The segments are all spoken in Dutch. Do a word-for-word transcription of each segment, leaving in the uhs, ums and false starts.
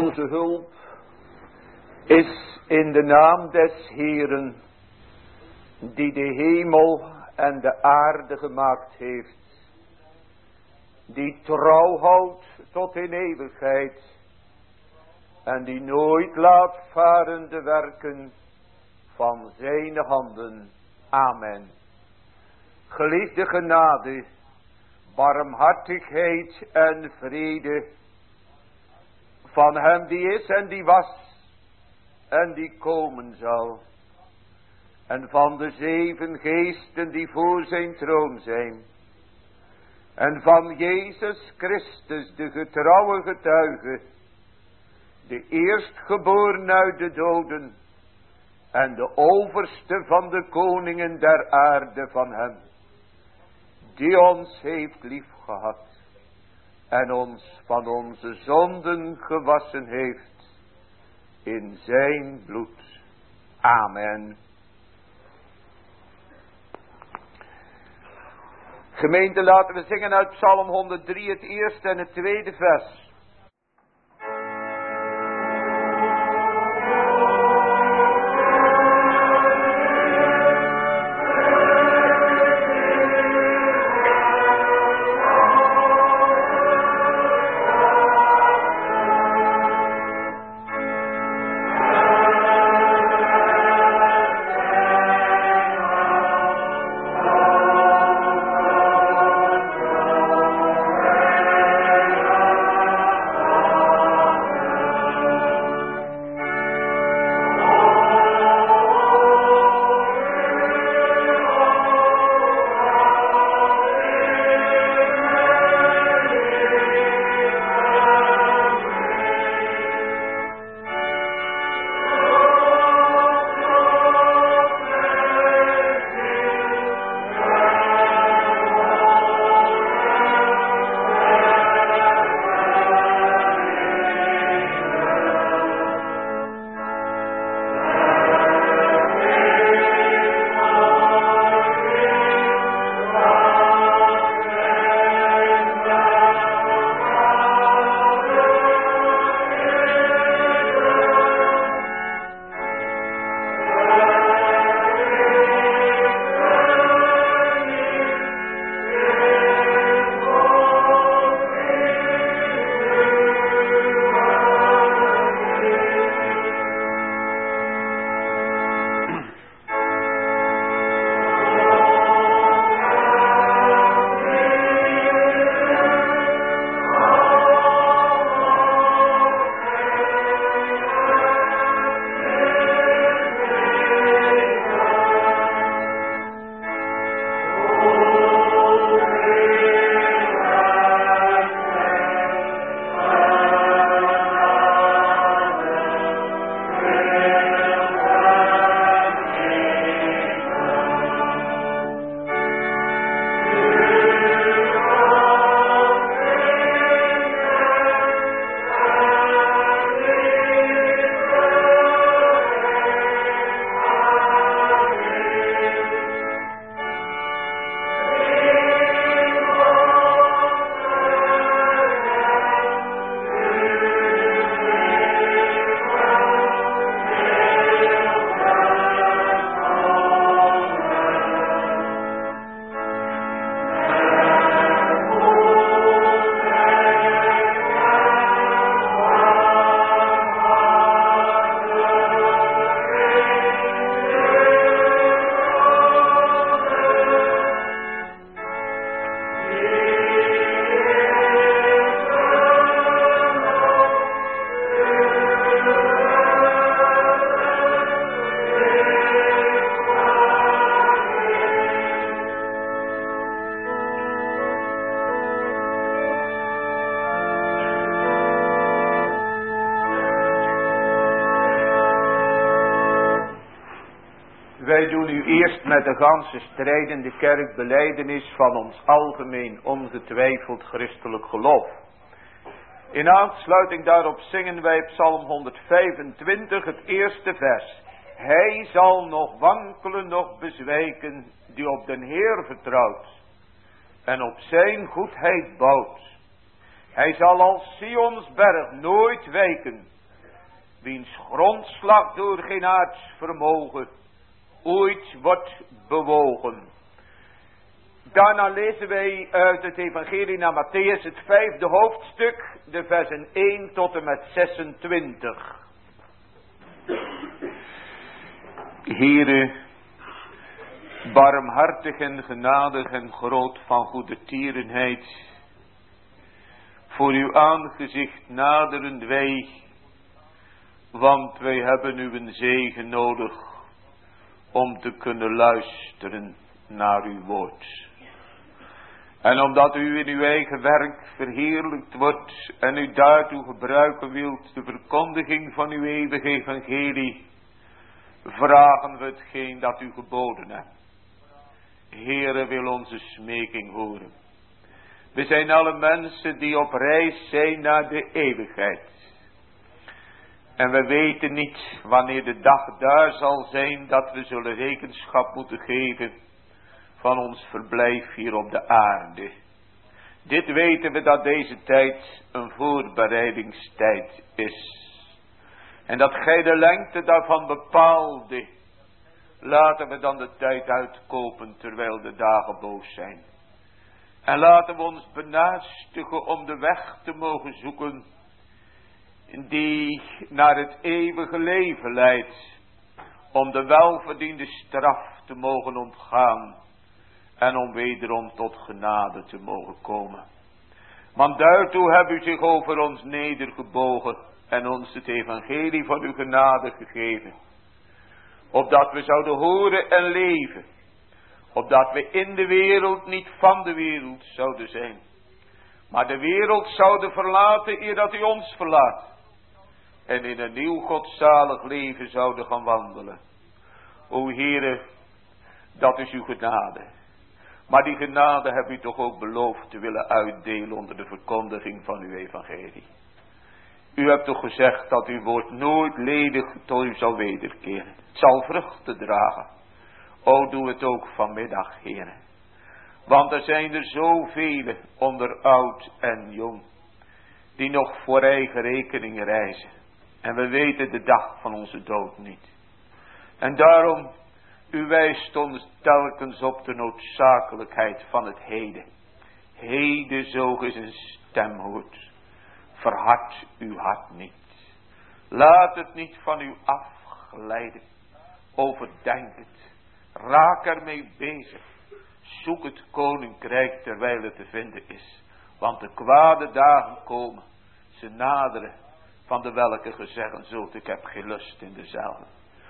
Onze hulp is in de naam des Heeren, die de hemel en de aarde gemaakt heeft, die trouw houdt tot in eeuwigheid en die nooit laat varen de werken van zijn handen. Amen. Geliefde genade, barmhartigheid en vrede van hem die is en die was en die komen zal, en van de zeven geesten die voor zijn troon zijn, en van Jezus Christus, de getrouwe getuige, de eerstgeboren uit de doden en de overste van de koningen der aarde, van hem die ons heeft liefgehad en ons van onze zonden gewassen heeft in zijn bloed. Amen. Gemeente, laten we zingen uit Psalm honderddrie, het eerste en het tweede vers. Wij doen u eerst met de ganse strijdende kerk belijdenis van ons algemeen ongetwijfeld christelijk geloof. In aansluiting daarop zingen wij Psalm honderdvijfentwintig het eerste vers. Hij zal nog wankelen, nog bezwijken, die op den Heer vertrouwt en op zijn goedheid bouwt. Hij zal als Sionsberg nooit wijken, wiens grondslag door geen aardsvermogen ooit wordt bewogen. Daarna lezen wij uit het evangelie naar Matthäus, het vijfde hoofdstuk, de versen één tot en met zesentwintig. Heere, barmhartig en genadig en groot van goede tierenheid, voor uw aangezicht naderen wij, want wij hebben uw zegen nodig om te kunnen luisteren naar uw woord. En omdat u in uw eigen werk verheerlijkt wordt en u daartoe gebruiken wilt de verkondiging van uw eeuwige evangelie, vragen we hetgeen dat u geboden hebt. Heere, wil onze smeking horen. We zijn alle mensen die op reis zijn naar de eeuwigheid. En we weten niet wanneer de dag daar zal zijn dat we zullen rekenschap moeten geven van ons verblijf hier op de aarde. Dit weten we dat deze tijd een voorbereidingstijd is. En dat gij de lengte daarvan bepaalde. Laten we dan de tijd uitkopen terwijl de dagen boos zijn. En laten we ons benaastigen om de weg te mogen zoeken die naar het eeuwige leven leidt. Om de welverdiende straf te mogen ontgaan. En om wederom tot genade te mogen komen. Want daartoe hebt u zich over ons nedergebogen. En ons het evangelie van uw genade gegeven. Opdat we zouden horen en leven. Opdat we in de wereld niet van de wereld zouden zijn. Maar de wereld zouden verlaten eer dat u ons verlaat. En in een nieuw godzalig leven zouden gaan wandelen. O Heere, dat is uw genade. Maar die genade hebt u toch ook beloofd te willen uitdelen onder de verkondiging van uw evangelie. U hebt toch gezegd dat uw woord nooit ledig tot u zal wederkeren. Het zal vruchten dragen. O, doe het ook vanmiddag, Heere. Want er zijn er zoveel onder oud en jong. Die nog voor eigen rekening reizen. En we weten de dag van onze dood niet. En daarom, u wijst ons telkens op de noodzakelijkheid van het heden. Heden zo is een stem hoort. Verhard uw hart niet. Laat het niet van u afglijden. Overdenk het. Raak ermee bezig. Zoek het koninkrijk terwijl het te vinden is. Want de kwade dagen komen. Ze naderen. Van de welke gezeggen zult, ik heb geen lust in dezelfde.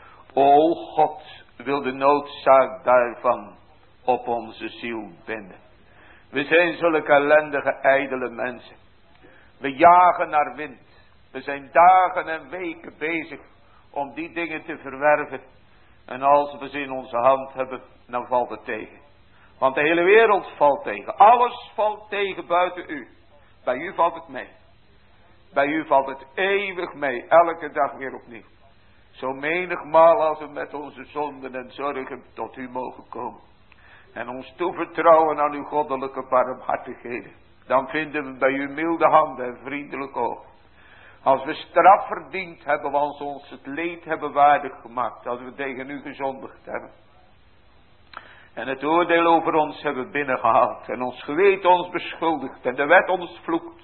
O God, wil de noodzaak daarvan op onze ziel binden. We zijn zulke ellendige, ijdele mensen. We jagen naar wind. We zijn dagen en weken bezig om die dingen te verwerven. En als we ze in onze hand hebben, dan valt het tegen. Want de hele wereld valt tegen. Alles valt tegen buiten u. Bij u valt het mee. Bij u valt het eeuwig mee. Elke dag weer opnieuw. Zo menigmaal als we met onze zonden en zorgen tot u mogen komen. En ons toevertrouwen aan uw goddelijke barmhartigheden. Dan vinden we bij u milde handen en vriendelijk oog. Als we straf verdiend hebben, als we ons het leed hebben waardig gemaakt. Als we tegen u gezondigd hebben. En het oordeel over ons hebben binnengehaald. En ons geweten ons beschuldigd. En de wet ons vloekt.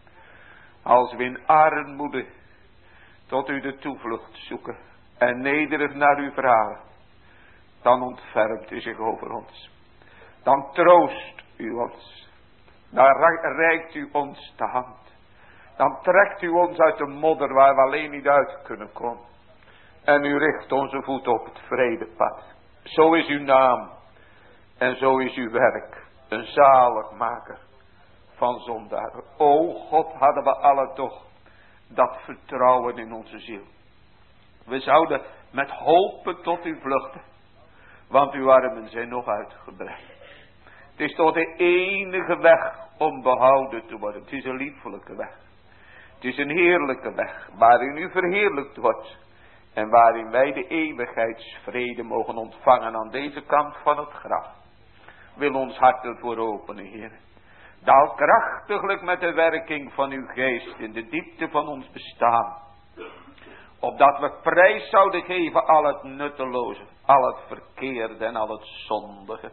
Als we in armoede tot u de toevlucht zoeken. En nederig naar u vragen. Dan ontfermt u zich over ons. Dan troost u ons. Dan reikt u ons de hand. Dan trekt u ons uit de modder waar we alleen niet uit kunnen komen. En u richt onze voet op het vredepad. Zo is uw naam. En zo is uw werk. Een zaligmaker van zondaren. O God, hadden we alle toch dat vertrouwen in onze ziel. We zouden met hopen tot u vluchten. Want uw armen zijn nog uitgebreid. Het is toch de enige weg om behouden te worden. Het is een liefelijke weg. Het is een heerlijke weg. Waarin u verheerlijkt wordt. En waarin wij de eeuwigheidsvrede mogen ontvangen aan deze kant van het graf. Wil ons hart ervoor openen, Heer. Daal krachtiglijk met de werking van uw geest in de diepte van ons bestaan. Opdat we prijs zouden geven al het nutteloze, al het verkeerde en al het zondige.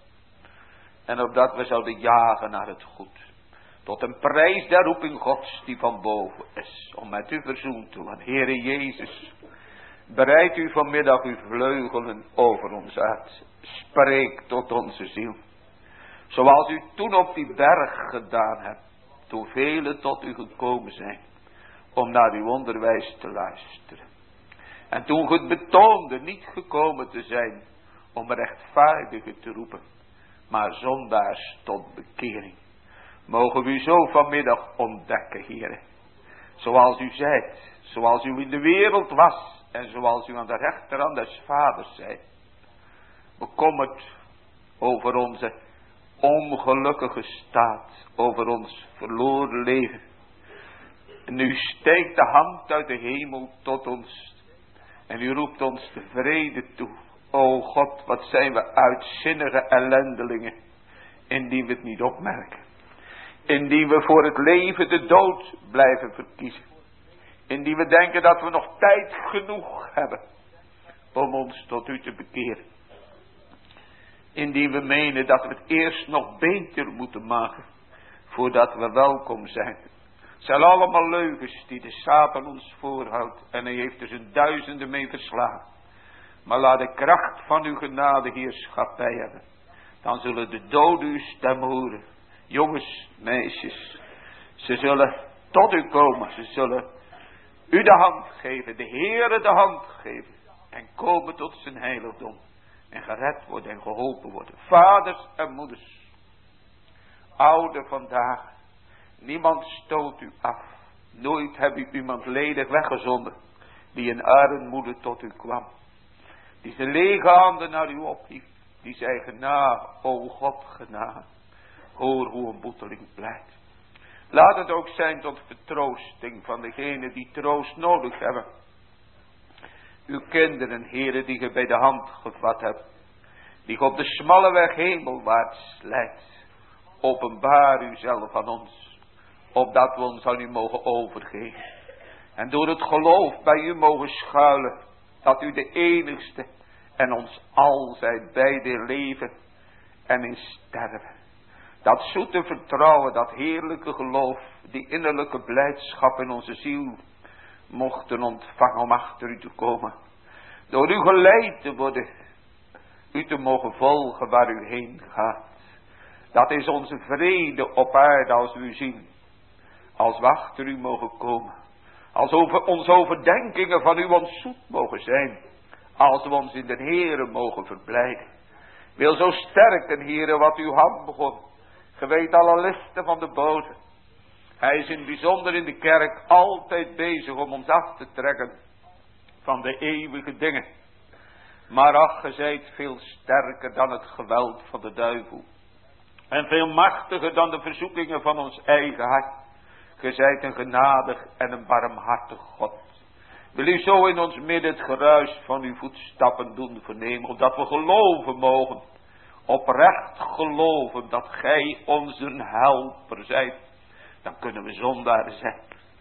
En opdat we zouden jagen naar het goed. Tot een prijs der roeping Gods die van boven is. Om met u verzoend te worden. Heere Jezus, breid u vanmiddag uw vleugelen over ons uit. Spreek tot onze ziel. Zoals u toen op die berg gedaan hebt. Toen velen tot u gekomen zijn. Om naar uw onderwijs te luisteren. En toen ge het betoonde niet gekomen te zijn. Om rechtvaardigen te roepen. Maar zondaars tot bekering. Mogen we u zo vanmiddag ontdekken, Heere. Zoals u zijt. Zoals u in de wereld was. En zoals u aan de rechterhand des vaders zijt. Bekommerd over onze ongelukkige staat. Over ons verloren leven. En u steekt de hand uit de hemel tot ons. En u roept ons de vrede toe. O God, wat zijn we uitzinnige ellendelingen. Indien we het niet opmerken. Indien we voor het leven de dood blijven verkiezen. Indien we denken dat we nog tijd genoeg hebben. Om ons tot u te bekeren. Indien we menen dat we het eerst nog beter moeten maken. Voordat we welkom zijn. Het zijn allemaal leugens die de Satan ons voorhoudt. En hij heeft er zijn duizenden mee verslagen. Maar laat de kracht van uw genade heerschappij hebben. Dan zullen de doden uw stem horen. Jongens, meisjes. Ze zullen tot u komen. Ze zullen u de hand geven. De Heere de hand geven. En komen tot zijn heiligdom. En gered worden en geholpen worden. Vaders en moeders. Oude vandaag. Niemand stoot u af. Nooit heb u iemand ledig weggezonden. Die in armoede tot u kwam. Die zijn lege handen naar u ophief. Die zei genade, o God genade. Hoor hoe een boeteling pleit. Laat het ook zijn tot vertroosting van degenen die troost nodig hebben. Uw kinderen, heren, die ge bij de hand gevat hebt. Die ge op de smalle weg hemelwaarts leidt. Openbaar uzelf aan ons. Opdat we ons aan u mogen overgeven. En door het geloof bij u mogen schuilen. Dat u de enigste en ons al zijt bij de leven en in sterven. Dat zoete vertrouwen, dat heerlijke geloof, die innerlijke blijdschap in onze ziel mochten ontvangen om achter u te komen. Door u geleid te worden, u te mogen volgen waar u heen gaat. Dat is onze vrede op aarde als we u zien. Als we achter u mogen komen. Als over onze overdenkingen van u ons zoet mogen zijn. Als we ons in de Heere mogen verblijden. Wil zo sterken, Heere, wat uw hand begon. Ge weet alle listen van de boze. Hij is in het bijzonder in de kerk altijd bezig om ons af te trekken van de eeuwige dingen. Maar ach, ge zijt veel sterker dan het geweld van de duivel. En veel machtiger dan de verzoekingen van ons eigen hart. Ge zijt een genadig en een barmhartig God. Wil u zo in ons midden het geruis van uw voetstappen doen vernemen. Opdat we geloven mogen. Oprecht geloven dat gij onze helper zijt. Dan kunnen we zondaren zijn.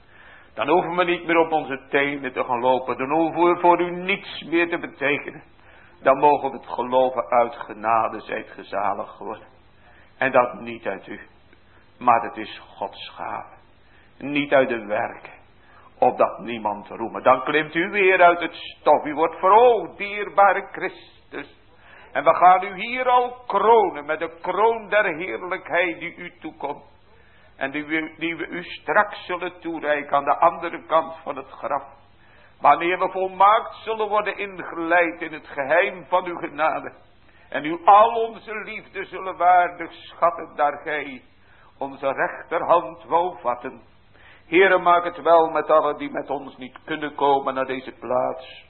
Dan hoeven we niet meer op onze tenen te gaan lopen. Dan hoeven we voor u niets meer te betekenen. Dan mogen we het geloven uit genade zijt gezalig geworden. En dat niet uit u. Maar het is Gods gave. Niet uit de werken. Opdat niemand roemen. Dan klimt u weer uit het stof. U wordt verhoogd, dierbare Christus. En we gaan u hier al kronen. Met de kroon der heerlijkheid die u toekomt. En die we, die we u straks zullen toereiken aan de andere kant van het graf. Wanneer we volmaakt zullen worden ingeleid in het geheim van uw genade. En u al onze liefde zullen waardig schatten, daar gij onze rechterhand wou vatten. Heere, maak het wel met allen die met ons niet kunnen komen naar deze plaats.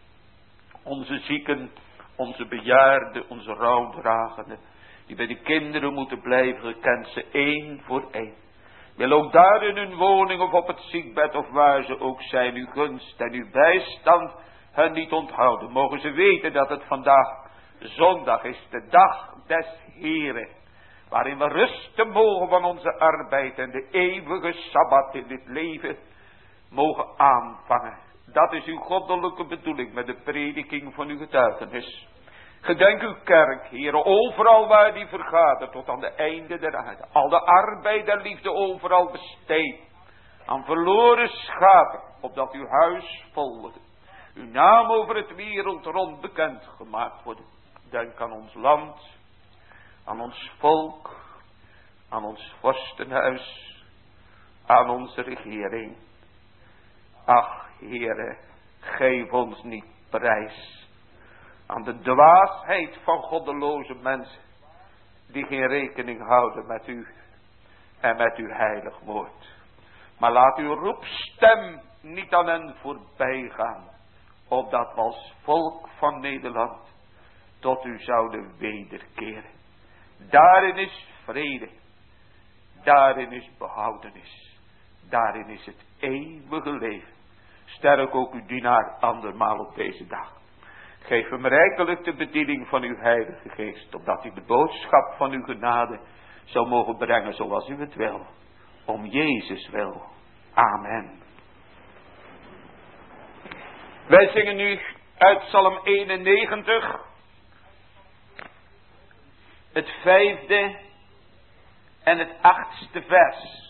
Onze zieken, onze bejaarden, onze rouwdragenden. Die bij de kinderen moeten blijven, gekend ze één voor één. Wil ook daar in hun woning of op het ziekbed of waar ze ook zijn, uw gunst en uw bijstand hen niet onthouden. Mogen ze weten dat het vandaag zondag is, de dag des Heren. waarin we rusten mogen van onze arbeid en de eeuwige Sabbat in dit leven mogen aanvangen. Dat is uw goddelijke bedoeling met de prediking van uw getuigenis. Gedenk uw kerk, Heere, overal waar die vergadert, tot aan de einde der aarde. Al de arbeid en liefde overal besteed aan verloren schapen, opdat uw huis vol wordt. Uw naam over het wereld rond bekend gemaakt wordt. Denk aan ons land, aan ons volk, aan ons vorstenhuis, aan onze regering. Ach, Heere, geef ons niet prijs aan de dwaasheid van goddeloze mensen, die geen rekening houden met u en met uw heilig woord. Maar laat uw roepstem niet aan hen voorbij gaan, opdat we als volk van Nederland tot u zouden wederkeren. Daarin is vrede, daarin is behoudenis, daarin is het eeuwige leven. Sterk ook uw dienaar andermaal op deze dag. Geef hem rijkelijk de bediening van uw heilige geest, opdat hij de boodschap van uw genade zou mogen brengen zoals u het wil. Om Jezus wil. Amen. Wij zingen nu uit Psalm eenennegentig. Het vijfde en het achtste vers.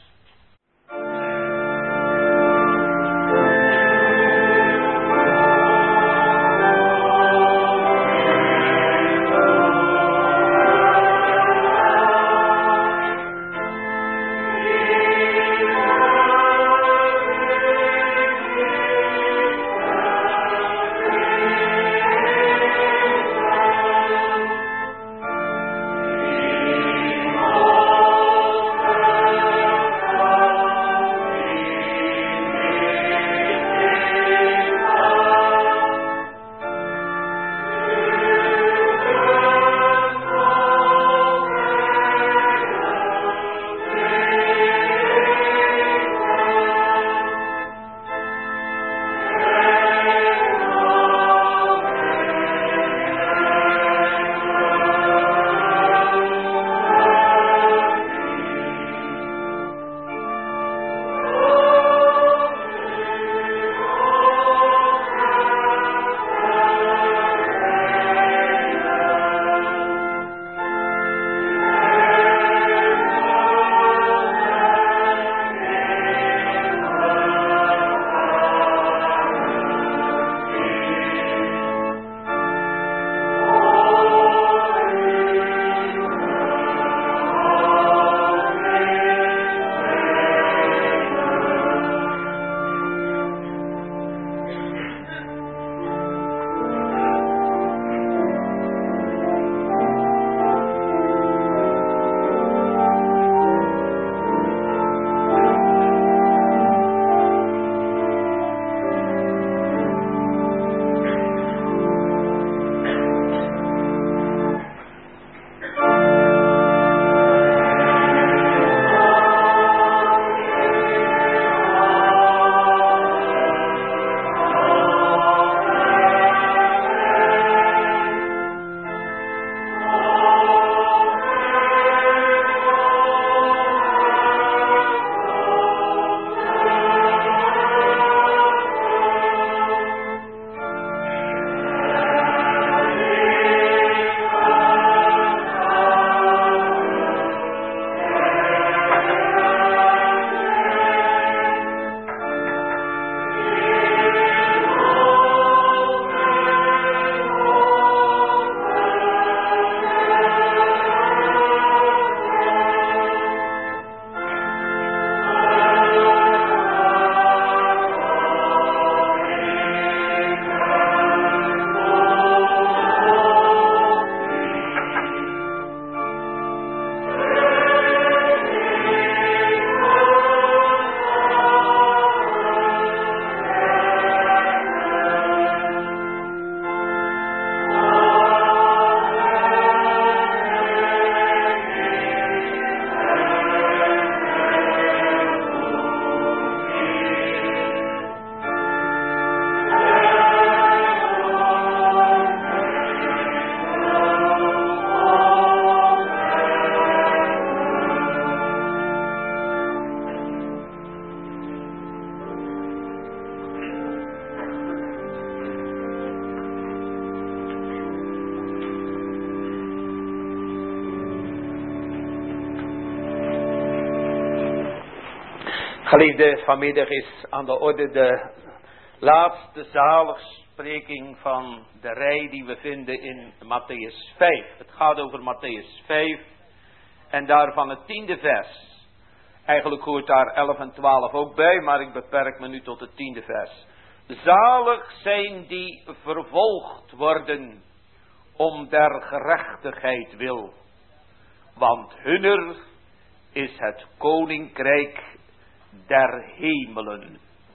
Geliefde, vanmiddag is aan de orde de laatste zaligspreking van de rij die we vinden in Mattheüs vijf. Het gaat over Mattheüs vijf en daarvan het tiende vers. Eigenlijk hoort daar elf en twaalf ook bij, maar ik beperk me nu tot het tiende vers. Zalig zijn die vervolgd worden om der gerechtigheid wil, want hunner is het koninkrijk der hemelen.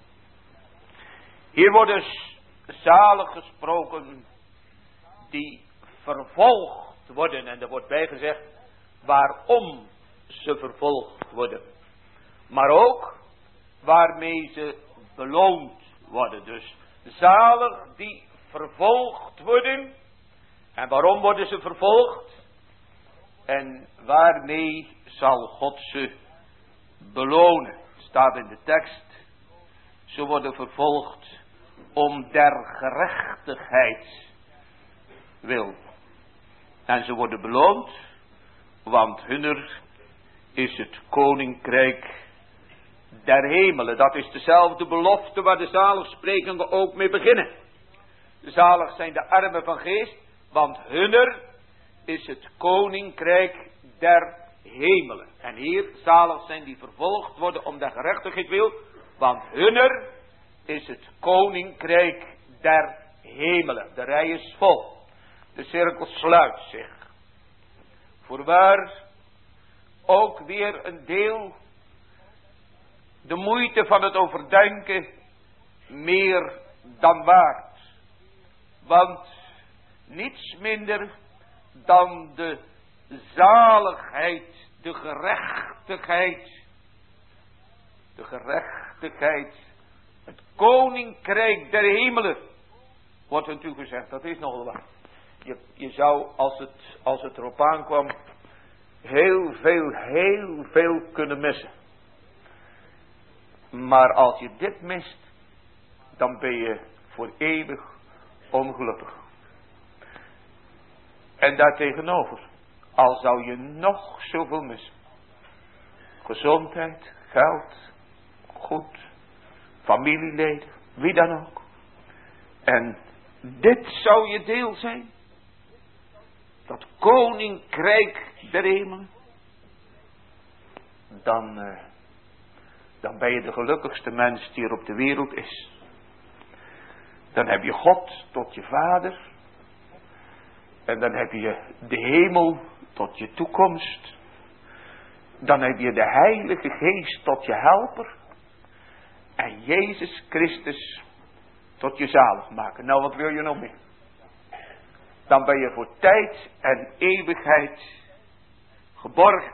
Hier wordt dus zalig gesproken die vervolgd worden. En er wordt bijgezegd waarom ze vervolgd worden. Maar ook waarmee ze beloond worden. Dus zalig die vervolgd worden. En waarom worden ze vervolgd? En waarmee zal God ze belonen? Staat in de tekst. Ze worden vervolgd om der gerechtigheid wil. En ze worden beloond, want hunner is het koninkrijk der hemelen. Dat is dezelfde belofte waar de zaligsprekingen ook mee beginnen. Zalig zijn de armen van geest, want hunner is het koninkrijk der hemelen. En hier zalig zijn die vervolgd worden om der gerechtigheid wil, want hunner is het koninkrijk der hemelen. De rij is vol. De cirkel sluit zich. Voorwaar ook weer een deel de moeite van het overdenken meer dan waard. Want niets minder dan de zaligheid, de gerechtigheid, de gerechtigheid, het koninkrijk der hemelen, wordt hun toegezegd. Dat is nogal wat. Je, je zou, als het, als het erop aankwam, heel veel, heel veel kunnen missen. Maar als je dit mist, dan ben je voor eeuwig ongelukkig. En daartegenover, al zou je nog zoveel missen. Gezondheid, geld, goed, familieleden, wie dan ook. En dit zou je deel zijn. Dat koninkrijk der hemelen. Dan, uh, dan ben je de gelukkigste mens die er op de wereld is. Dan heb je God tot je vader. En dan heb je de hemel tot je toekomst. Dan heb je de Heilige Geest tot je helper. En Jezus Christus tot je zaligmaker. Nou, wat wil je nog meer? Dan ben je voor tijd en eeuwigheid geborgen.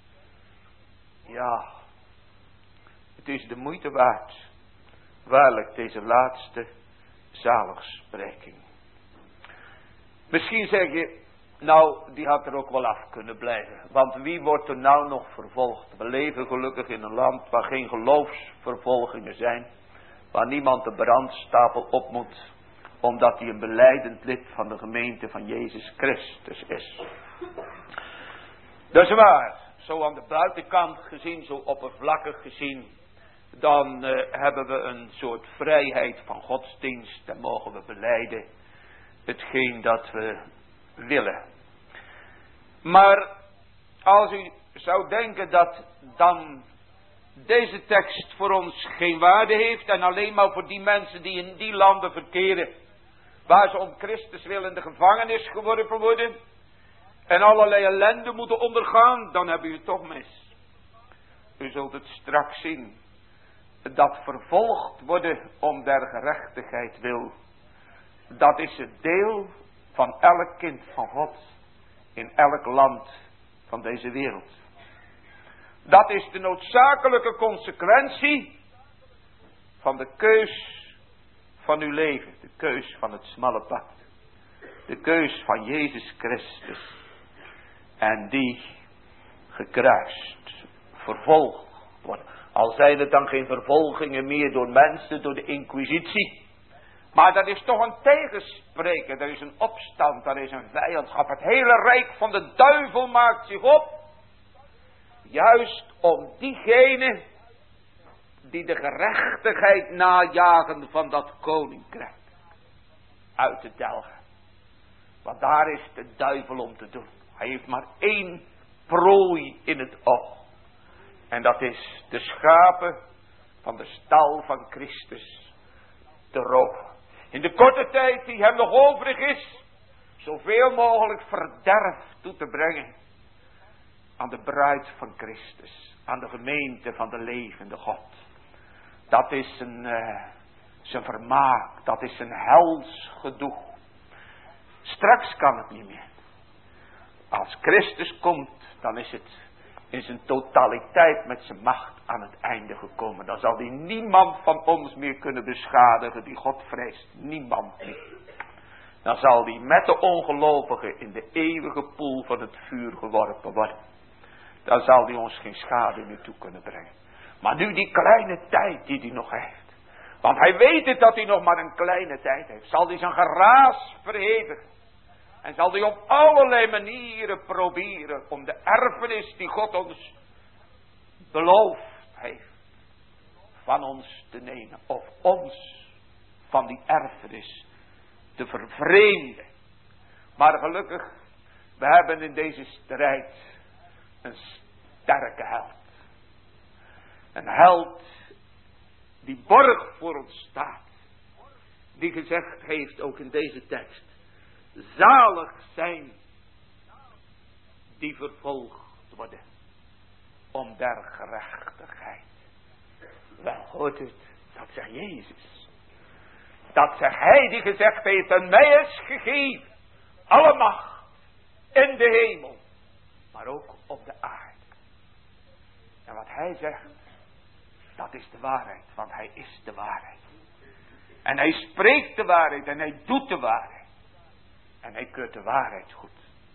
Ja, het is de moeite waard. Waarlijk deze laatste zaligspreking. Misschien zeg je, nou, die had er ook wel af kunnen blijven. Want wie wordt er nou nog vervolgd? We leven gelukkig in een land waar geen geloofsvervolgingen zijn. Waar niemand de brandstapel op moet. Omdat hij een belijdend lid van de gemeente van Jezus Christus is. Dat is waar. Zo aan de buitenkant gezien, zo oppervlakkig gezien. Dan uh, hebben we een soort vrijheid van godsdienst. En mogen we belijden hetgeen dat we willen. Maar als u zou denken dat dan deze tekst voor ons geen waarde heeft. En alleen maar voor die mensen die in die landen verkeren. Waar ze om Christus wil in de gevangenis geworpen worden. En allerlei ellende moeten ondergaan. Dan hebben u het toch mis. U zult het straks zien. Dat vervolgd worden om der gerechtigheid wil. Dat is het deel van elk kind van God. In elk land van deze wereld. Dat is de noodzakelijke consequentie van de keus van uw leven. De keus van het smalle pad. De keus van Jezus Christus. En die gekruist, vervolgd worden. Al zijn het dan geen vervolgingen meer door mensen, door de inquisitie. Maar dat is toch een tegenspreken. Er is een opstand, er is een vijandschap. Het hele rijk van de duivel maakt zich op. Juist om diegenen die de gerechtigheid najagen van dat koninkrijk uit te delgen. Want daar is de duivel om te doen. Hij heeft maar één prooi in het oog. En dat is de schapen van de stal van Christus te roven. In de korte tijd die hem nog overig is, zoveel mogelijk verderf toe te brengen aan de bruid van Christus. Aan de gemeente van de levende God. Dat is een, uh, zijn vermaak. Dat is een hels gedoe. Straks kan het niet meer. Als Christus komt, dan is het in zijn totaliteit met zijn macht aan het einde gekomen. Dan zal hij niemand van ons meer kunnen beschadigen die God vreest. Niemand meer. Dan zal hij met de ongelovigen in de eeuwige poel van het vuur geworpen worden. Dan zal hij ons geen schade meer toe kunnen brengen. Maar nu die kleine tijd die hij nog heeft. Want hij weet het dat hij nog maar een kleine tijd heeft. Zal hij zijn geraas verhevigen. En zal hij op allerlei manieren proberen om de erfenis die God ons beloofd heeft van ons te nemen. Of ons van die erfenis te vervreemden. Maar gelukkig, we hebben in deze strijd een sterke held. Een held die borg voor ons staat. Die gezegd heeft ook in deze tekst. Zalig zijn die vervolgd worden om der gerechtigheid. Wel hoort het, dat zegt Jezus. Dat zegt hij die gezegd heeft, en mij is gegeven alle macht in de hemel, maar ook op de aarde. En wat hij zegt, dat is de waarheid, want hij is de waarheid. En hij spreekt de waarheid en hij doet de waarheid. En hij keurt de waarheid goed.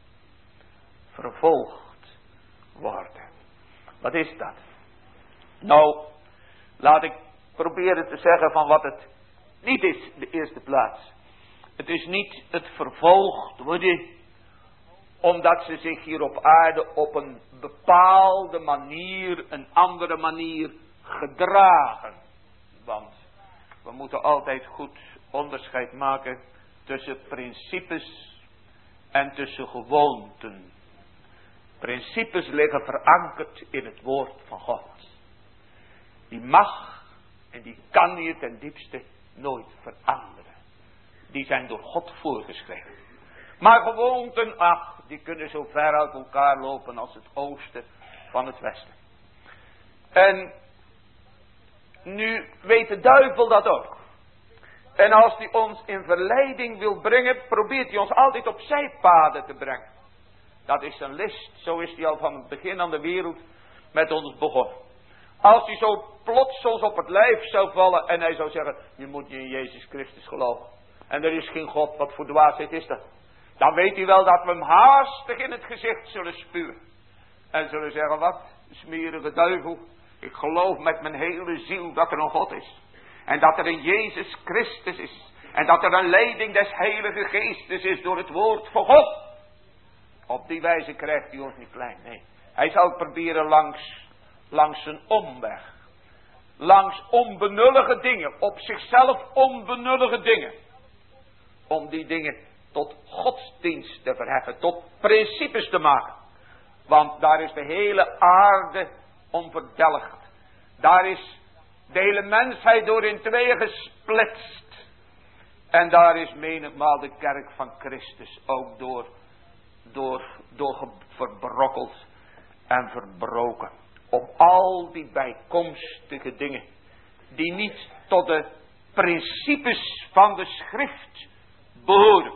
Vervolgd worden. Wat is dat? Nou, laat ik proberen te zeggen van wat het niet is, de eerste plaats. Het is niet het vervolgd worden, omdat ze zich hier op aarde op een bepaalde manier, een andere manier gedragen. Want we moeten altijd goed onderscheid maken tussen principes en tussen gewoonten. Principes liggen verankerd in het woord van God. Die mag en die kan je ten diepste nooit veranderen. Die zijn door God voorgeschreven. Maar gewoonten, ach, die kunnen zo ver uit elkaar lopen als het oosten van het westen. En nu weet de duivel dat ook. En als hij ons in verleiding wil brengen, probeert hij ons altijd op zijpaden te brengen. Dat is zijn list, zo is hij al van het begin aan de wereld met ons begonnen. Als hij zo plots ons op het lijf zou vallen en hij zou zeggen, je moet niet in Jezus Christus geloven. En er is geen God, wat voor dwaasheid is dat? Dan weet hij wel dat we hem haastig in het gezicht zullen spuwen. En zullen zeggen, wat, smerige duivel, ik geloof met mijn hele ziel dat er een God is. En dat er een Jezus Christus is. En dat er een leiding des Heilige Geestes is door het woord van God. Op die wijze krijgt hij ons niet klein, nee. Hij zal proberen langs, langs een omweg. Langs onbenullige dingen. Op zichzelf onbenullige dingen. Om die dingen tot godsdienst te verheffen. Tot principes te maken. Want daar is de hele aarde onverdelgd. Daar is de hele mensheid door in tweeën gesplitst. En daar is menigmaal de kerk van Christus ook door, door, door verbrokkeld en verbroken. Op al die bijkomstige dingen. Die niet tot de principes van de schrift behoren.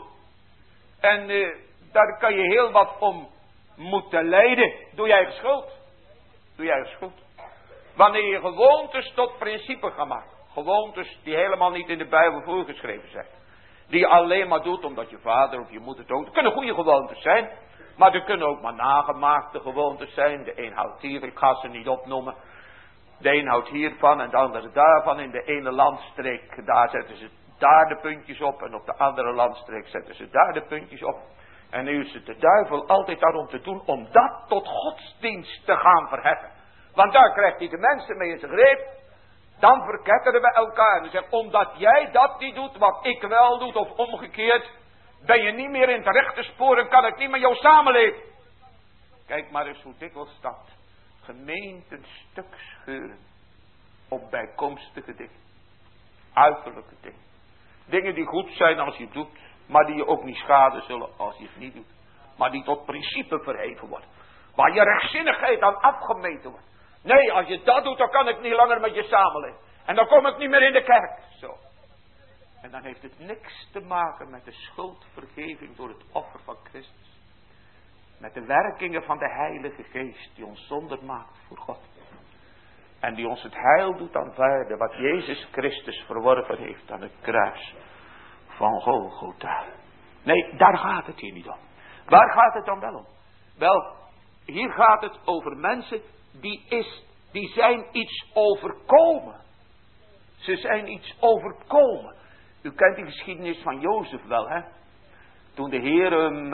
En uh, daar kan je heel wat om moeten lijden. Doe jij schuld. Doe jij schuld. Wanneer je gewoontes tot principe gaat maken. Gewoontes die helemaal niet in de Bijbel voorgeschreven zijn. Die je alleen maar doet omdat je vader of je moeder het ook. Het kunnen goede gewoontes zijn. Maar er kunnen ook maar nagemaakte gewoontes zijn. De een houdt hier, ik ga ze niet opnoemen. De een houdt hiervan en de andere daarvan. In de ene landstreek, daar zetten ze daar de puntjes op. En op de andere landstreek zetten ze daar de puntjes op. En nu is het de duivel altijd daarom te doen om dat tot godsdienst te gaan verheffen. Want daar krijgt hij de mensen mee in zijn greep. Dan verketteren we elkaar. En zeggen, omdat jij dat niet doet, wat ik wel doe, of omgekeerd, ben je niet meer in het rechte spoor en kan ik niet met jou samenleven. Kijk maar eens hoe dikwijls dat gemeenten stuk scheuren op bijkomstige dingen. Uiterlijke dingen. Dingen die goed zijn als je het doet, maar die je ook niet schaden zullen als je het niet doet. Maar die tot principe verheven worden. Waar je rechtzinnigheid aan afgemeten wordt. Nee, als je dat doet, dan kan ik niet langer met je samenleven. En dan kom ik niet meer in de kerk. Zo. En dan heeft het niks te maken met de schuldvergeving door het offer van Christus. Met de werkingen van de Heilige Geest die ons zonder maakt voor God. En die ons het heil doet aanvaarden wat Jezus Christus verworven heeft aan het kruis van Golgotha. Nee, daar gaat het hier niet om. Waar gaat het dan wel om? Wel, hier gaat het over mensen die, is, die zijn iets overkomen. Ze zijn iets overkomen. U kent die geschiedenis van Jozef wel, hè? Toen de Heer hem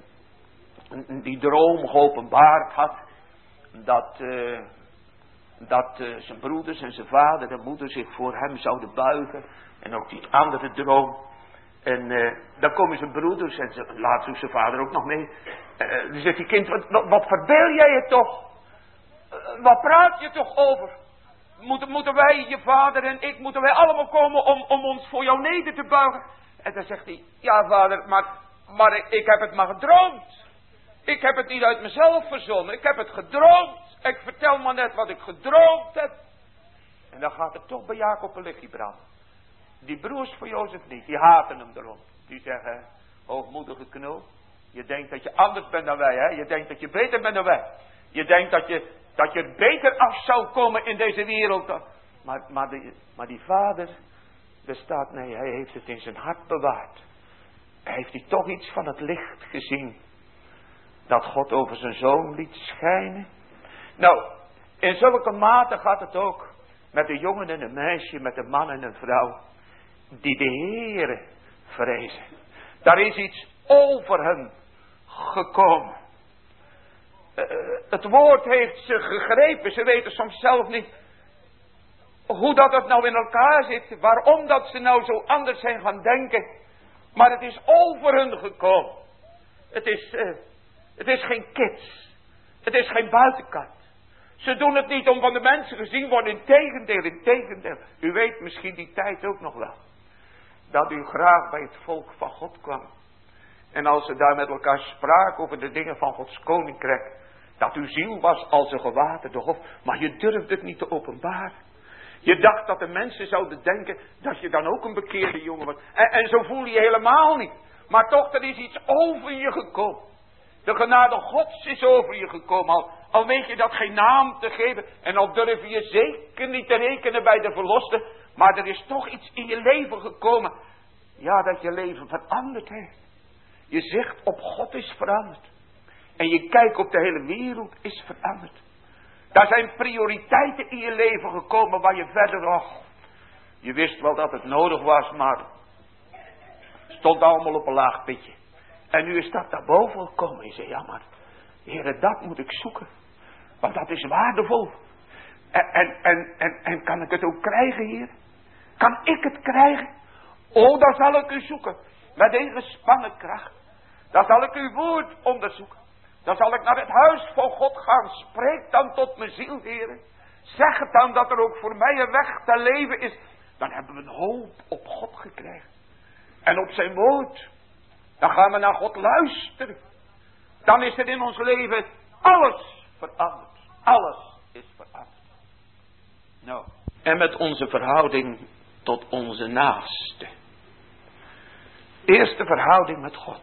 uh, die droom geopenbaard had, dat, uh, dat uh, zijn broeders en zijn vader en moeder zich voor hem zouden buigen. En ook die andere droom. En uh, dan komen zijn broeders en ze, laat zijn vader ook nog mee. Uh, dan zegt die kind, wat, wat, wat verbeel jij je toch? Uh, wat praat je toch over? Moeten, moeten wij, je vader en ik, moeten wij allemaal komen om, om ons voor jou neder te buigen? En dan zegt hij, ja vader, maar, maar ik, ik heb het maar gedroomd. Ik heb het niet uit mezelf verzonnen, ik heb het gedroomd. Ik vertel maar net wat ik gedroomd heb. En dan gaat het toch bij Jacob een lichtje branden. Die broers van Jozef niet, die haten hem erom. Die zeggen, hoogmoedige knul, je denkt dat je anders bent dan wij, hè? Je denkt dat je beter bent dan wij. Je denkt dat je, dat je beter af zou komen in deze wereld. Maar, maar, die, maar die vader, er staat, nee, hij heeft het in zijn hart bewaard. Hij heeft hij toch iets van het licht gezien. Dat God over zijn zoon liet schijnen. Nou, in zulke mate gaat het ook met een jongen en een meisje, met een man en een vrouw. Die de Heere vrezen. Daar is iets over hen gekomen. Uh, het woord heeft ze gegrepen. Ze weten soms zelf niet hoe dat het nou in elkaar zit. Waarom dat ze nou zo anders zijn gaan denken. Maar het is over hen gekomen. Het is, uh, het is geen kids. Het is geen buitenkant. Ze doen het niet om van de mensen gezien worden. Integendeel, integendeel. U weet misschien die tijd ook nog wel. Dat u graag bij het volk van God kwam. En als ze daar met elkaar spraken over de dingen van Gods koninkrijk. Dat uw ziel was als een gewaterde hof. Maar je durfde het niet te openbaren. Je dacht dat de mensen zouden denken dat je dan ook een bekeerde jongen was. En, en zo voel je je helemaal niet. Maar toch, er is iets over je gekomen. De genade Gods is over je gekomen. Al, al weet je dat geen naam te geven. En al durf je zeker niet te rekenen bij de verlosten. Maar er is toch iets in je leven gekomen. Ja, dat je leven veranderd heeft. Je zicht op God is veranderd. En je kijk op de hele wereld is veranderd. Daar zijn prioriteiten in je leven gekomen waar je verder nog. Je wist wel dat het nodig was, maar stond allemaal op een laag pitje. En nu is dat daarboven gekomen. Je zegt, ja maar, Heere, dat moet ik zoeken. Want dat is waardevol. En, en, en, en, en kan ik het ook krijgen, Heer? Kan ik het krijgen? Oh, dan zal ik u zoeken. Met een gespannen kracht. Dan zal ik uw woord onderzoeken. Dan zal ik naar het huis van God gaan. Spreek dan tot mijn ziel, Heer. Zeg het dan dat er ook voor mij een weg te leven is. Dan hebben we een hoop op God gekregen. En op zijn woord. Dan gaan we naar God luisteren. Dan is er in ons leven alles veranderd. Alles is veranderd. Nou. En met onze verhouding tot onze naaste. Eerst de verhouding met God.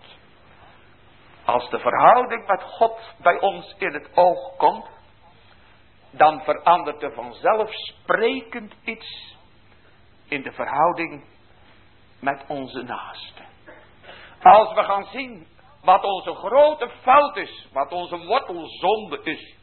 Als de verhouding met God bij ons in het oog komt, dan verandert er vanzelfsprekend iets in de verhouding met onze naaste. Als we gaan zien wat onze grote fout is, wat onze wortelzonde is,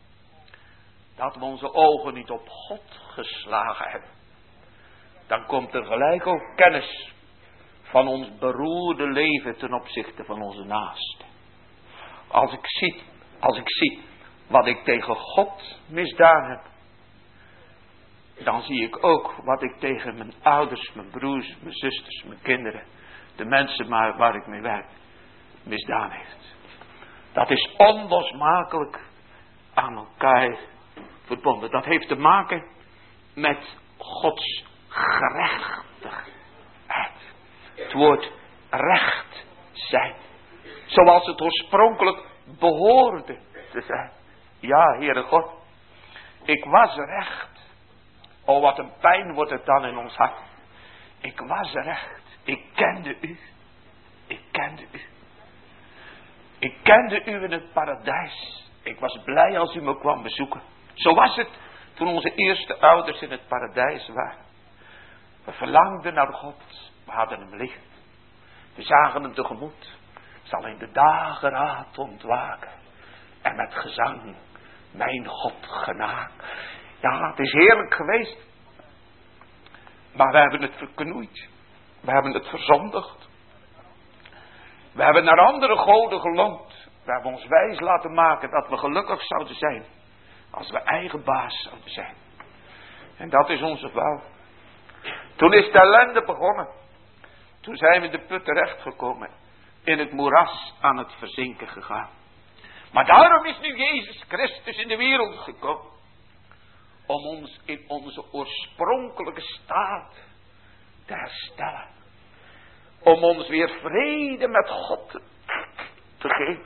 dat we onze ogen niet op God geslagen hebben, dan komt er gelijk ook kennis van ons beroerde leven ten opzichte van onze naaste. Als ik zie, als ik zie wat ik tegen God misdaan heb. dan zie ik ook wat ik tegen mijn ouders, mijn broers, mijn zusters, mijn kinderen, de mensen maar waar ik mee werk, misdaan heeft. Dat is onlosmakelijk aan elkaar verbonden. Dat heeft te maken met Gods gerechtigheid. Het woord recht zijn. Zoals het oorspronkelijk behoorde te zijn. Ja, Heere God. Ik was recht. Oh, wat een pijn wordt het dan in ons hart. Ik was recht. Ik kende u. Ik kende u. Ik kende u in het paradijs. Ik was blij als u me kwam bezoeken. Zo was het toen onze eerste ouders in het paradijs waren. We verlangden naar God. We hadden hem lief. We zagen hem tegemoet. Zal in de dageraad ontwaken. En met gezang mijn God genaak. Ja, het is heerlijk geweest. Maar we hebben het verknoeid. We hebben het verzondigd. We hebben naar andere goden geloond. We hebben ons wijs laten maken dat we gelukkig zouden zijn. Als we eigen baas zouden zijn. En dat is onze val. Toen is de ellende begonnen. Toen zijn we in de put terechtgekomen. In het moeras aan het verzinken gegaan. Maar daarom is nu Jezus Christus in de wereld gekomen. Om ons in onze oorspronkelijke staat te herstellen. Om ons weer vrede met God te, te geven.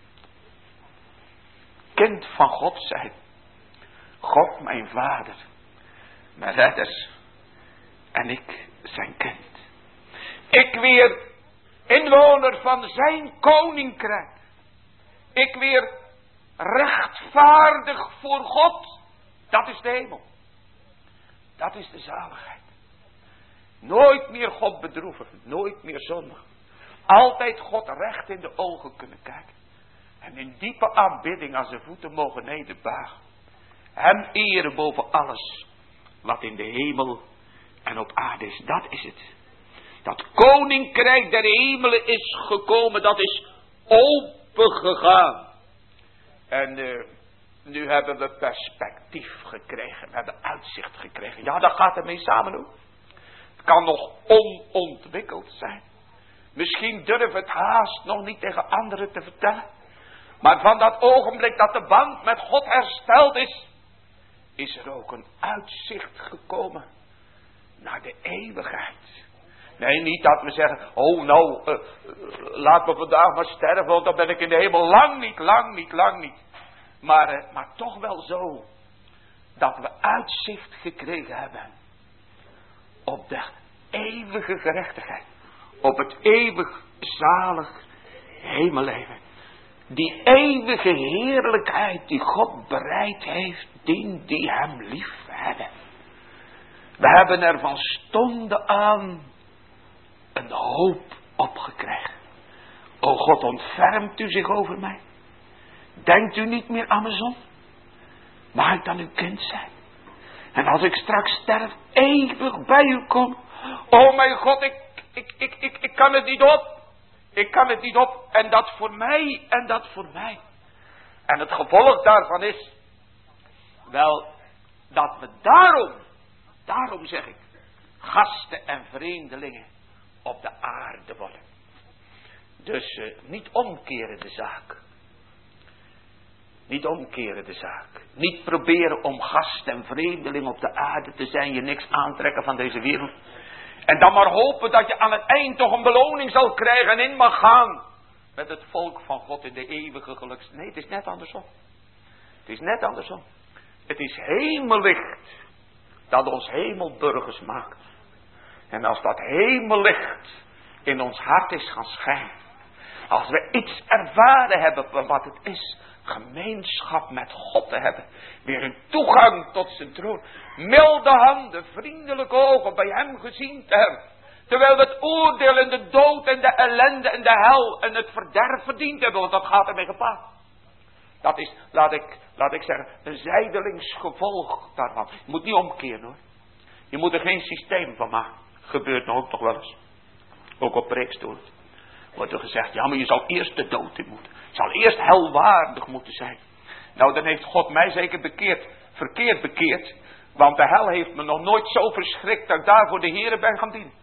Kind van God zijn. God mijn vader. Mijn redder. En ik zijn kind. Ik weer inwoner van zijn koninkrijk. Ik weer rechtvaardig voor God. Dat is de hemel. Dat is de zaligheid. Nooit meer God bedroeven. Nooit meer zondigen. Altijd God recht in de ogen kunnen kijken. En in diepe aanbidding aan zijn voeten mogen nederbuigen. Hem eren boven alles wat in de hemel en op aarde is. Dat is het. Dat koninkrijk der hemelen is gekomen. Dat is opengegaan. En uh, nu hebben we perspectief gekregen. We hebben uitzicht gekregen. Ja, dat gaat ermee samen hoor. Het kan nog onontwikkeld zijn. Misschien durven we het haast nog niet tegen anderen te vertellen. Maar van dat ogenblik dat de band met God hersteld is, is er ook een uitzicht gekomen naar de eeuwigheid. Nee, niet dat we zeggen, oh nou, uh, uh, laat me vandaag maar sterven, want dan ben ik in de hemel. Lang niet, lang niet, lang niet. Maar, uh, maar toch wel zo, dat we uitzicht gekregen hebben op de eeuwige gerechtigheid. Op het eeuwig zalig hemelleven. Die eeuwige heerlijkheid die God bereid heeft, dien die hem lief hebben. We hebben er van stonden aan een hoop opgekregen. O God, ontfermt u zich over mij? Denkt u niet meer aan mijn zon? Mag ik dan uw kind zijn? En als ik straks sterf, eeuwig bij u kom. O mijn God, ik, ik, ik, ik, ik kan het niet op. Ik kan het niet op. En dat voor mij en dat voor mij. En het gevolg daarvan is, wel, dat we daarom, daarom zeg ik, gasten en vreemdelingen op de aarde worden. Dus uh, niet omkeren de zaak. Niet omkeren de zaak. Niet proberen om gast en vreemdeling op de aarde te zijn. Je niks aantrekken van deze wereld. En dan maar hopen dat je aan het eind toch een beloning zal krijgen en in mag gaan. Met het volk van God in de eeuwige geluk. Nee, het is net andersom. Het is net andersom. Het is hemellicht dat ons hemelburgers maakt. En als dat hemellicht in ons hart is gaan schijnen. Als we iets ervaren hebben van wat het is. Gemeenschap met God te hebben. Weer een toegang tot zijn troon. Milde handen, vriendelijke ogen bij hem gezien te hebben. Terwijl we het oordeel en de dood en de ellende en de hel en het verderf verdiend hebben. Want dat gaat ermee gepaard. Dat is, laat ik, laat ik zeggen, een zijdelings gevolg daarvan. Je moet niet omkeren hoor. Je moet er geen systeem van maken. Gebeurt nog ook toch wel eens. Ook op preekstoelen. Wordt er gezegd, ja maar je zal eerst de dood in moeten. Je zal eerst helwaardig moeten zijn. Nou dan heeft God mij zeker bekeerd. Verkeerd bekeerd. Want de hel heeft me nog nooit zo verschrikt dat ik daar voor de Heere ben gaan dienen.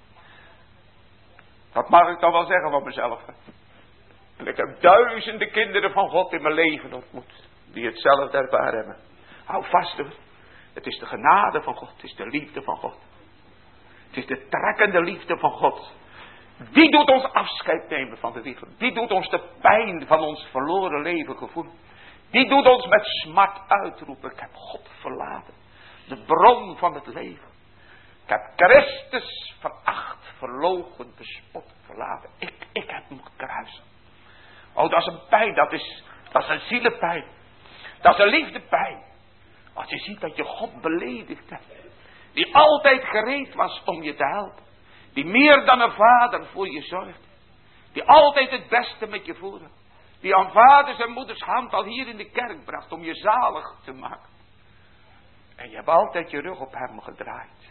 Dat mag ik dan wel zeggen van mezelf. Hè? En ik heb duizenden kinderen van God in mijn leven ontmoet. Die hetzelfde ervaren hebben. Hou vast hoor. Het is de genade van God. Het is de liefde van God. Het is de trekkende liefde van God. Die doet ons afscheid nemen van de wereld. Die doet ons de pijn van ons verloren leven gevoelen. Die doet ons met smart uitroepen. Ik heb God verlaten. De bron van het leven. Ik heb Christus veracht, verloochend, bespot, verlaten. Ik, ik heb hem gekruist. Oh, dat is een pijn. Dat is, dat is een zielepijn. Dat is een liefdepijn. Als je ziet dat je God beledigd hebt. Die altijd gereed was om je te helpen. Die meer dan een vader voor je zorgt. Die altijd het beste met je voerde. Die aan vaders en moeders hand al hier in de kerk bracht om je zalig te maken. En je hebt altijd je rug op hem gedraaid.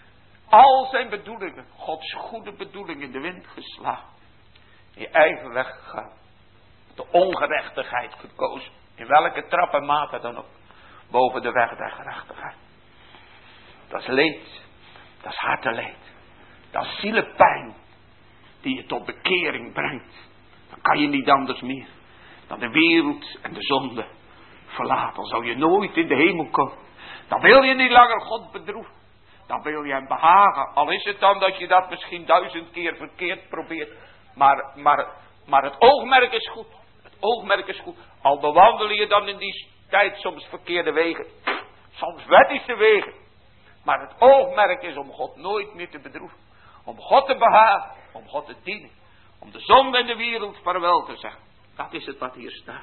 Al zijn bedoelingen, Gods goede bedoelingen in de wind geslagen. In je eigen weg gegaan. De ongerechtigheid gekozen. In welke trap en mate dan ook. Boven de weg der gerechtigheid. Dat is leed. Dat is harteleed. Dat is zielepijn. Die je tot bekering brengt. Dan kan je niet anders meer. Dan de wereld en de zonde verlaten. Dan zou je nooit in de hemel komen. Dan wil je niet langer God bedroeven. Dan wil je hem behagen. Al is het dan dat je dat misschien duizend keer verkeerd probeert. Maar, maar, maar het oogmerk is goed. Het oogmerk is goed. Al bewandel je dan in die tijd soms verkeerde wegen. Soms wettische wegen. Maar het oogmerk is om God nooit meer te bedroeven. Om God te behagen. Om God te dienen. Om de zonde en de wereld vaarwel te zeggen. Dat is het wat hier staat.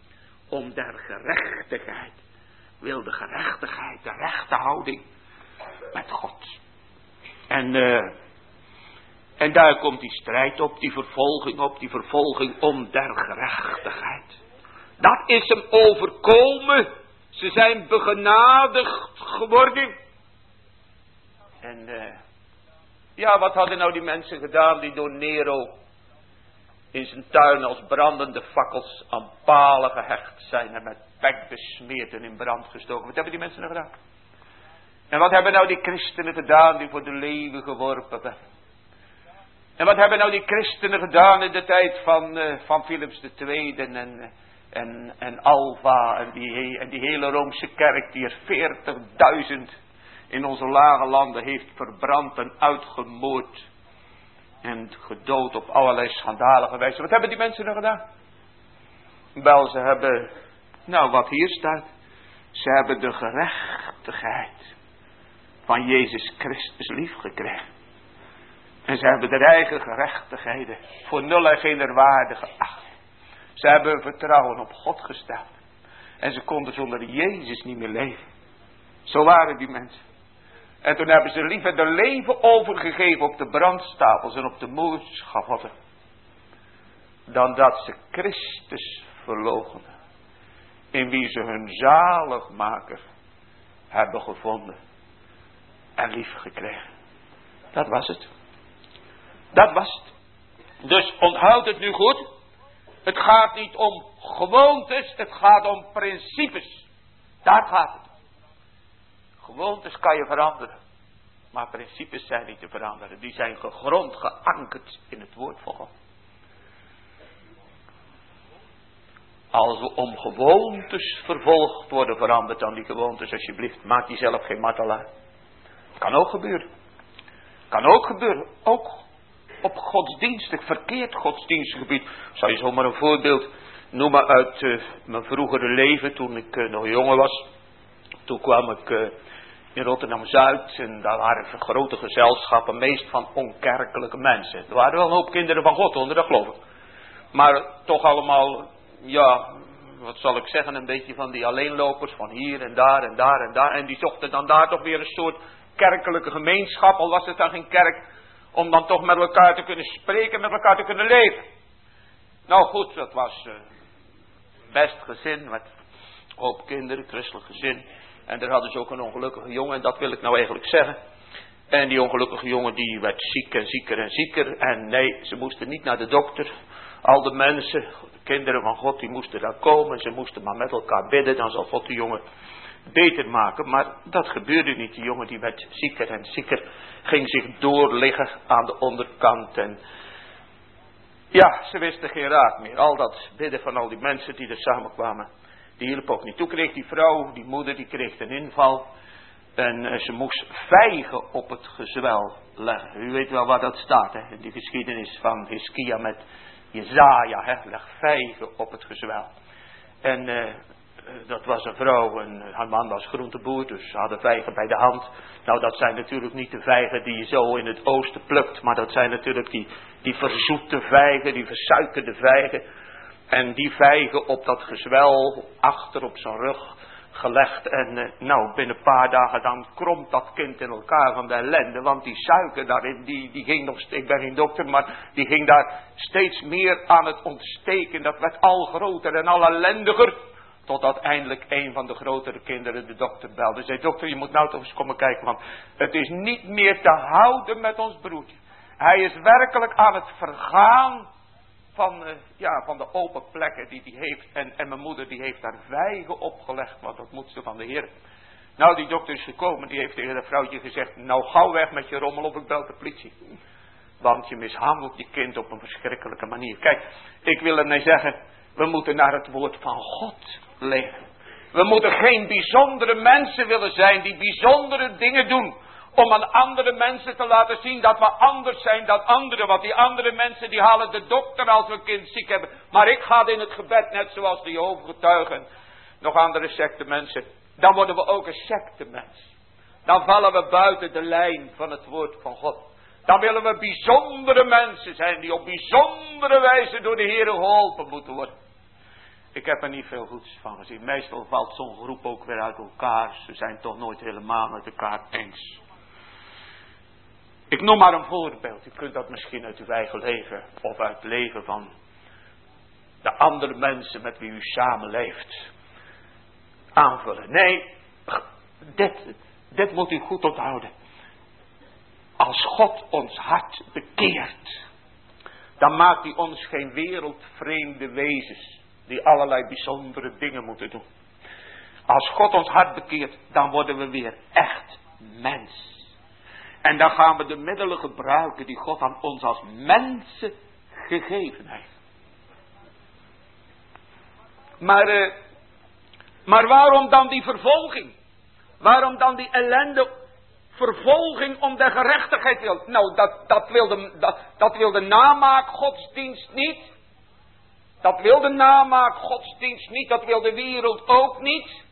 Om der gerechtigheid. Wil de gerechtigheid. De rechte houding. Met God. En, uh, en daar komt die strijd op. Die vervolging op. Die vervolging om der gerechtigheid. Dat is hem overkomen. Ze zijn begenadigd geworden. En uh, ja, wat hadden nou die mensen gedaan die door Nero in zijn tuin als brandende fakkels aan palen gehecht zijn en met pek besmeerd en in brand gestoken. Wat hebben die mensen nou gedaan? En wat hebben nou die christenen gedaan die voor de leeuwen geworpen werden? En wat hebben nou die christenen gedaan in de tijd van, uh, van Philips de Tweede en, en, en Alva en die, en die hele Roomse kerk die er veertigduizend in onze lage landen heeft verbrand en uitgemoord. En gedood op allerlei schandalige wijze. Wat hebben die mensen nou gedaan? Wel, ze hebben, nou wat hier staat. Ze hebben de gerechtigheid van Jezus Christus lief gekregen. En ze hebben de eigen gerechtigheden voor nul en geen waarde geacht. Ze hebben hun vertrouwen op God gesteld. En ze konden zonder Jezus niet meer leven. Zo waren die mensen. En toen hebben ze liever de leven overgegeven op de brandstapels en op de moordschavotten. Dan dat ze Christus verloochenen. In wie ze hun zaligmaker hebben gevonden. En lief gekregen. Dat was het. Dat was het. Dus onthoud het nu goed. Het gaat niet om gewoontes. Het gaat om principes. Daar gaat het. Gewoontes kan je veranderen. Maar principes zijn niet te veranderen. Die zijn gegrond, geankerd in het woord van God. Als we om gewoontes vervolgd worden, veranderd dan die gewoontes alsjeblieft. Maak jezelf geen martelaar. Kan ook gebeuren. Kan ook gebeuren. Ook op godsdienstig, verkeerd godsdienstgebied. Zou je zomaar een voorbeeld noemen uit uh, mijn vroegere leven toen ik uh, nog jonger was. Toen kwam ik uh, in Rotterdam-Zuid en daar waren grote gezelschappen, meest van onkerkelijke mensen. Er waren wel een hoop kinderen van God onder, dat geloof ik. Maar toch allemaal, ja, wat zal ik zeggen, een beetje van die alleenlopers van hier en daar en daar en daar. En die zochten dan daar toch weer een soort kerkelijke gemeenschap, al was het dan geen kerk, om dan toch met elkaar te kunnen spreken, met elkaar te kunnen leven. Nou goed, dat was uh, best gezin met een hoop kinderen, christelijk gezin. En daar hadden ze ook een ongelukkige jongen, en dat wil ik nou eigenlijk zeggen. En die ongelukkige jongen die werd ziek en zieker en zieker. En nee, ze moesten niet naar de dokter. Al de mensen, de kinderen van God, die moesten daar komen. Ze moesten maar met elkaar bidden, dan zal God de jongen beter maken. Maar dat gebeurde niet. Die jongen die werd zieker en zieker. Ging zich doorliggen aan de onderkant. En ja, ze wisten geen raad meer. Al dat bidden van al die mensen die er samenkwamen. Die hielp ook niet. Toen kreeg die vrouw, die moeder, die kreeg een inval. En uh, ze moest vijgen op het gezwel leggen. U weet wel waar dat staat, hè? In die geschiedenis van Hiskia met Jezaja, hè? Leg vijgen op het gezwel. En uh, dat was een vrouw en haar man was groenteboer, dus ze hadden vijgen bij de hand. Nou, dat zijn natuurlijk niet de vijgen die je zo in het oosten plukt, maar dat zijn natuurlijk die, die verzoete vijgen, die versuikerde vijgen. En die vijgen op dat gezwel, achter op zijn rug gelegd. En uh, nou, binnen een paar dagen dan kromt dat kind in elkaar van de ellende. Want die suiker daarin, die, die ging nog, ik ben geen dokter, maar die ging daar steeds meer aan het ontsteken. Dat werd al groter en al ellendiger. Totdat eindelijk een van de grotere kinderen de dokter belde. Zei, dokter, je moet nou toch eens komen kijken, want het is niet meer te houden met ons broertje. Hij is werkelijk aan het vergaan van, uh, ja, van de open plekken die hij heeft. En, en mijn moeder die heeft daar vijgen opgelegd, want dat moet ze van de Heer. Nou, die dokter is gekomen, die heeft tegen dat vrouwtje gezegd, nou gauw weg met je rommel of ik bel de politie. Want je mishandelt je kind op een verschrikkelijke manier. Kijk, ik wil ermee zeggen, we moeten naar het woord van God leven. We moeten geen bijzondere mensen willen zijn die bijzondere dingen doen. Om aan andere mensen te laten zien dat we anders zijn dan anderen. Want die andere mensen die halen de dokter als we een kind ziek hebben. Maar ik ga in het gebed net zoals de Jehovah-getuigen. Nog andere secte mensen. Dan worden we ook een secte mens. Dan vallen we buiten de lijn van het woord van God. Dan willen we bijzondere mensen zijn die op bijzondere wijze door de Heer geholpen moeten worden. Ik heb er niet veel goeds van gezien. Meestal valt zo'n groep ook weer uit elkaar. Ze zijn toch nooit helemaal met elkaar eens. Ik noem maar een voorbeeld. U kunt dat misschien uit uw eigen leven of uit het leven van de andere mensen met wie u samenleeft aanvullen. Nee, dit, dit moet u goed onthouden. Als God ons hart bekeert, dan maakt hij ons geen wereldvreemde wezens die allerlei bijzondere dingen moeten doen. Als God ons hart bekeert, dan worden we weer echt mens. En dan gaan we de middelen gebruiken die God aan ons als mensen gegeven heeft. Maar, uh, maar waarom dan die vervolging? Waarom dan die ellende vervolging om de gerechtigheid wil? Nou, dat, dat, wil de, dat, dat wil de namaak godsdienst niet. Dat wil de namaak godsdienst niet. Dat wil de wereld ook niet.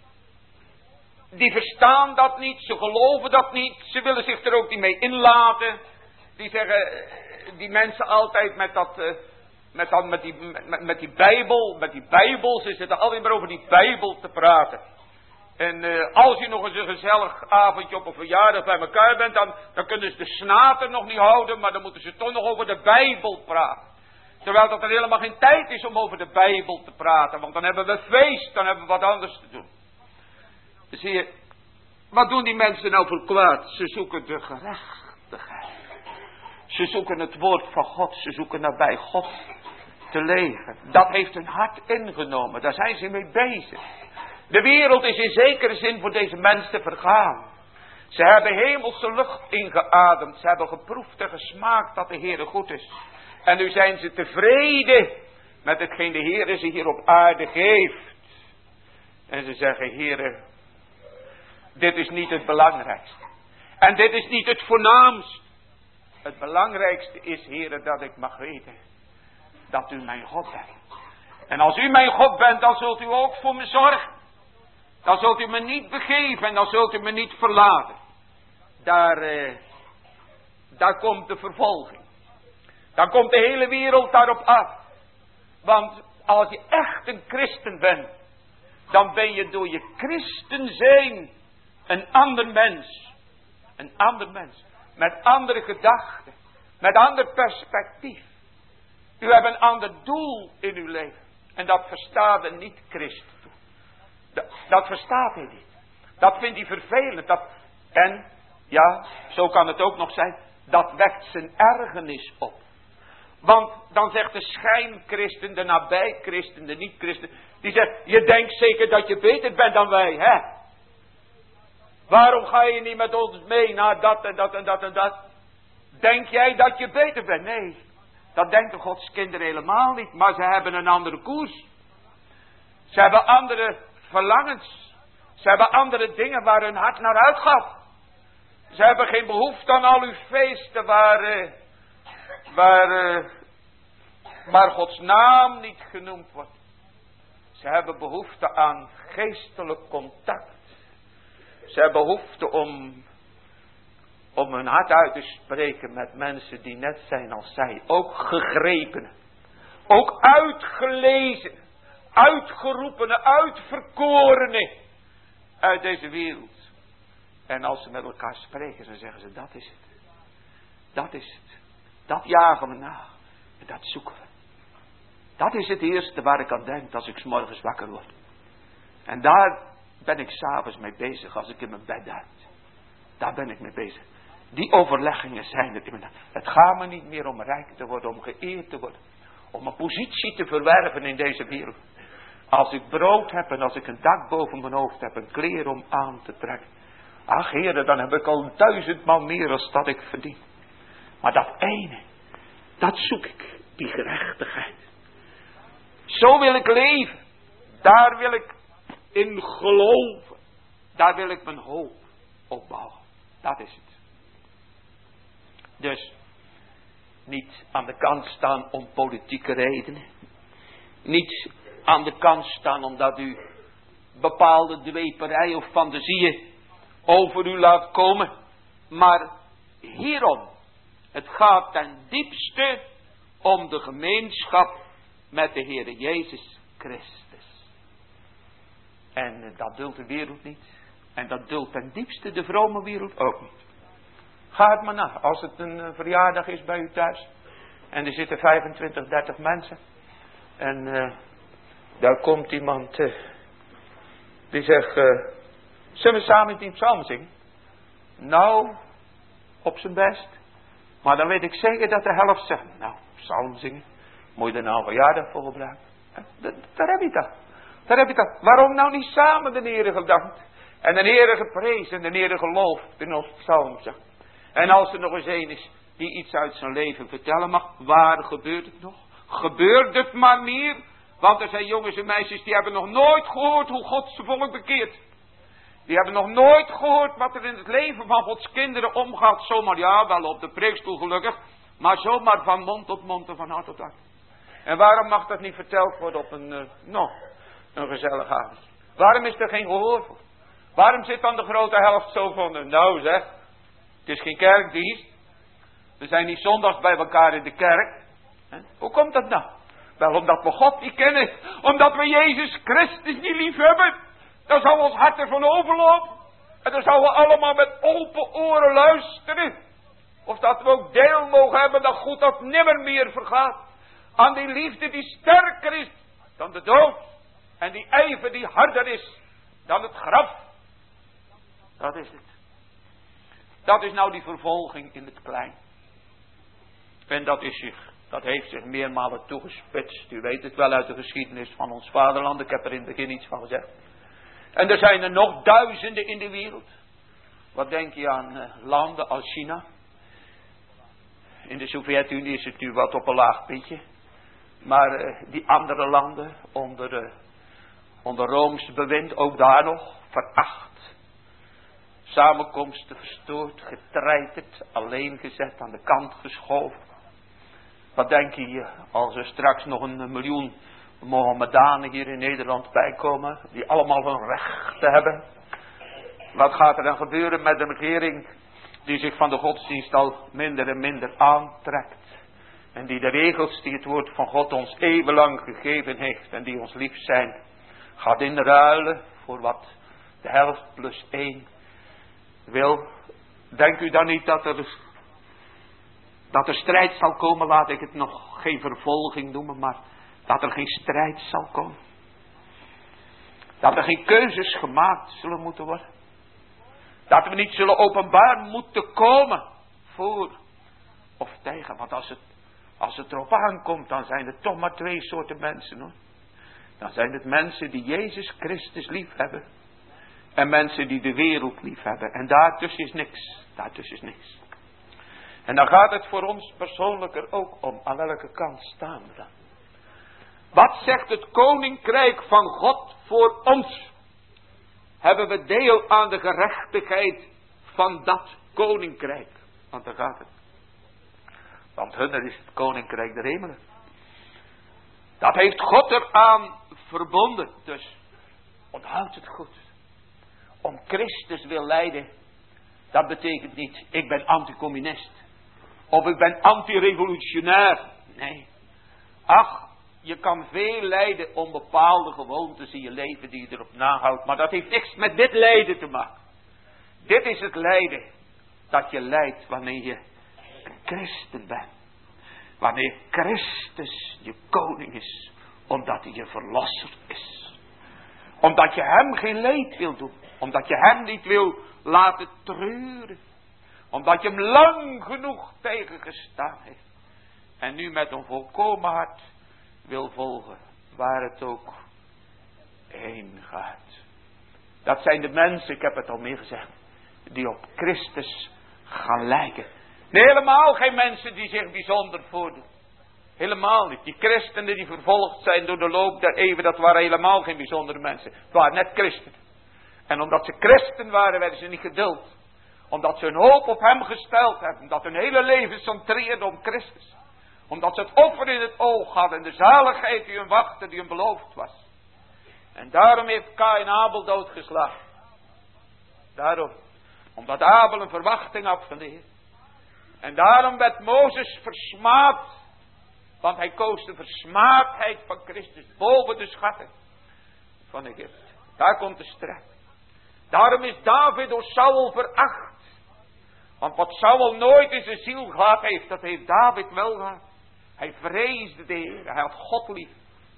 Die verstaan dat niet, ze geloven dat niet, ze willen zich er ook niet mee inlaten. Die zeggen, die mensen altijd met dat, uh, met, dat, met, die, met, met die Bijbel, met die Bijbel, ze zitten altijd maar over die Bijbel te praten. En uh, als je nog eens een gezellig avondje op een verjaardag bij elkaar bent, dan, dan kunnen ze de snater nog niet houden, maar dan moeten ze toch nog over de Bijbel praten. Terwijl dat er helemaal geen tijd is om over de Bijbel te praten, want dan hebben we feest, dan hebben we wat anders te doen. Zie je, wat doen die mensen nou voor kwaad? Ze zoeken de gerechtigheid. Ze zoeken het woord van God. Ze zoeken nabij God te leven. Dat heeft hun hart ingenomen. Daar zijn ze mee bezig. De wereld is in zekere zin voor deze mensen vergaan. Ze hebben hemelse lucht ingeademd. Ze hebben geproefd en gesmaakt dat de Heer goed is. En nu zijn ze tevreden met hetgeen de Heer ze hier op aarde geeft. En ze zeggen, Heer, dit is niet het belangrijkste. En dit is niet het voornaamste. Het belangrijkste is, Heere, dat ik mag weten dat u mijn God bent. En als u mijn God bent, dan zult u ook voor me zorgen. Dan zult u me niet begeven en dan zult u me niet verlaten. Daar, eh, daar komt de vervolging. Dan komt de hele wereld daarop af. Want als je echt een christen bent, dan ben je door je christen zijn een ander mens. Een ander mens. Met andere gedachten. Met ander perspectief. U hebt een ander doel in uw leven. En dat verstaat een niet-christen. Dat, dat verstaat hij niet. Dat vindt hij vervelend. Dat, en, ja, zo kan het ook nog zijn. Dat wekt zijn ergernis op. Want dan zegt de schijnchristen, de nabij-christen, de niet-christen. Die zegt, je denkt zeker dat je beter bent dan wij, hè? Waarom ga je niet met ons mee naar dat en dat en dat en dat? Denk jij dat je beter bent? Nee, dat denken Gods kinderen helemaal niet. Maar ze hebben een andere koers. Ze hebben andere verlangens. Ze hebben andere dingen waar hun hart naar uitgaat. Ze hebben geen behoefte aan al uw feesten waar, uh, waar, uh, waar Gods naam niet genoemd wordt. Ze hebben behoefte aan geestelijk contact. Ze hebben behoefte om, om hun hart uit te spreken met mensen die net zijn als zij. Ook gegrepen. Ook uitgelezen. Uitgeroepenen, uitverkorenen. Uit deze wereld. En als ze met elkaar spreken, dan zeggen ze, dat is het. Dat is het. Dat jagen we na. En dat zoeken we. Dat is het eerste waar ik aan denk als ik 's morgens wakker word. En daar ben ik 's avonds mee bezig als ik in mijn bed duik. Daar ben ik mee bezig. Die overleggingen zijn het in mijn. Het gaat me niet meer om rijk te worden, om geëerd te worden. Om een positie te verwerven in deze wereld. Als ik brood heb en als ik een dak boven mijn hoofd heb, een kleer om aan te trekken. Ach heren, dan heb ik al duizendmaal meer dan dat ik verdien. Maar dat ene, dat zoek ik, die gerechtigheid. Zo wil ik leven. Daar wil ik in geloven. Daar wil ik mijn hoop op bouwen. Dat is het. Dus niet aan de kant staan om politieke redenen. Niet aan de kant staan omdat u bepaalde dweperij of fantasieën over u laat komen. Maar hierom. Het gaat ten diepste om de gemeenschap met de Heere Jezus Christus. En dat duldt de wereld niet. En dat duldt ten diepste de vrome wereld ook niet. Ga het maar na. Als het een verjaardag is bij u thuis. En er zitten vijfentwintig, dertig mensen. En uh, daar komt iemand. Uh, die zegt. Uh, zullen we samen die psalm zingen? Nou. Op zijn best. Maar dan weet ik zeker dat de helft zegt. Nou, psalm zingen. Moet je er nou een verjaardag voor gebruiken? Daar, daar heb je dat. Daar heb je dat. Waarom nou niet samen de Heere gedankt? En de Heere geprezen en de Heere geloofd in ons psalm zegt. En als er nog eens een is die iets uit zijn leven vertellen mag. Waar gebeurt het nog? Gebeurt het maar meer? Want er zijn jongens en meisjes die hebben nog nooit gehoord hoe God zijn volk bekeert. Die hebben nog nooit gehoord wat er in het leven van Gods kinderen omgaat. Zomaar, ja, wel op de preekstoel gelukkig. Maar zomaar van mond tot mond en van hart tot hart. En waarom mag dat niet verteld worden op een, uh, nou, een gezellige avond? Waarom is er geen gehoor voor? Waarom zit dan de grote helft zo van, nou zeg, het is geen kerkdienst. We zijn niet zondags bij elkaar in de kerk. He? Hoe komt dat nou? Wel omdat we God niet kennen. Omdat we Jezus Christus niet lief hebben. Dan zou ons hart ervan overlopen. En dan zouden we allemaal met open oren luisteren. Of dat we ook deel mogen hebben dat goed dat nimmer meer vergaat. Aan die liefde die sterker is dan de dood. En die ijver die harder is dan het graf. Dat is het. Dat is nou die vervolging in het klein. En dat is zich, dat heeft zich meermalen toegespitst. U weet het wel uit de geschiedenis van ons vaderland. Ik heb er in het begin iets van gezegd. En er zijn er nog duizenden in de wereld. Wat denk je aan uh, landen als China? In de Sovjet-Unie is het nu wat op een laag pitje. Maar uh, die andere landen onder, uh, onder Rooms bewind, ook daar nog, veracht. Samenkomsten verstoord, getreiterd, alleen gezet, aan de kant geschoven. Wat denk je als er straks nog een miljoen Mohammedanen hier in Nederland bijkomen, die allemaal hun rechten hebben? Wat gaat er dan gebeuren met een regering die zich van de godsdienst al minder en minder aantrekt? En die de regels die het woord van God ons eeuwenlang gegeven heeft en die ons lief zijn, gaat inruilen voor wat de helft plus één wil. Denkt u dan niet dat er, dat er strijd zal komen? Laat ik het nog geen vervolging noemen, maar dat er geen strijd zal komen. Dat er geen keuzes gemaakt zullen moeten worden. Dat we niet zullen openbaar moeten komen voor of tegen. Want als het, als het erop aankomt, dan zijn er toch maar twee soorten mensen, hoor. Dan zijn het mensen die Jezus Christus lief hebben. En mensen die de wereld lief hebben. En daartussen is niks. Daartussen is niks. En dan gaat het voor ons persoonlijker ook om. Aan welke kant staan we dan? Wat zegt het koninkrijk van God voor ons? Hebben we deel aan de gerechtigheid van dat koninkrijk? Want daar gaat het. Want hunner is het koninkrijk der hemelen. Dat heeft God eraan verbonden. Dus onthoud het goed. Om Christus wil lijden. Dat betekent niet, ik ben anticommunist. Of ik ben antirevolutionair. Nee. Ach, je kan veel lijden om bepaalde gewoontes in je leven die je erop nahoudt. Maar dat heeft niks met dit lijden te maken. Dit is het lijden dat je lijdt wanneer je een christen bent. Wanneer Christus je koning is. Omdat hij je verlosser is. Omdat je hem geen leed wil doen. Omdat je hem niet wil laten treuren. Omdat je hem lang genoeg tegengestaan heeft. En nu met een volkomen hart wil volgen. Waar het ook heen gaat. Dat zijn de mensen, ik heb het al meer gezegd. Die op Christus gaan lijken. Nee, helemaal geen mensen die zich bijzonder voordoen. Helemaal niet. Die christenen die vervolgd zijn door de loop der eeuwen. Dat waren helemaal geen bijzondere mensen. Het waren net christenen. En omdat ze christen waren, werden ze niet geduld. Omdat ze hun hoop op hem gesteld hebben. Omdat hun hele leven centreerde om Christus. Omdat ze het offer in het oog hadden. En de zaligheid die hun wachtte, die hun beloofd was. En daarom heeft Kaïn Abel doodgeslagen. Daarom. Omdat Abel een verwachting had van de Heer. En daarom werd Mozes versmaad. Want hij koos de versmaadheid van Christus boven de schatten van Egypte. Daar komt de strijd. Daarom is David door Saul veracht. Want wat Saul nooit in zijn ziel gehad heeft, dat heeft David wel gehad. Hij vreesde de Heer. Hij had God lief.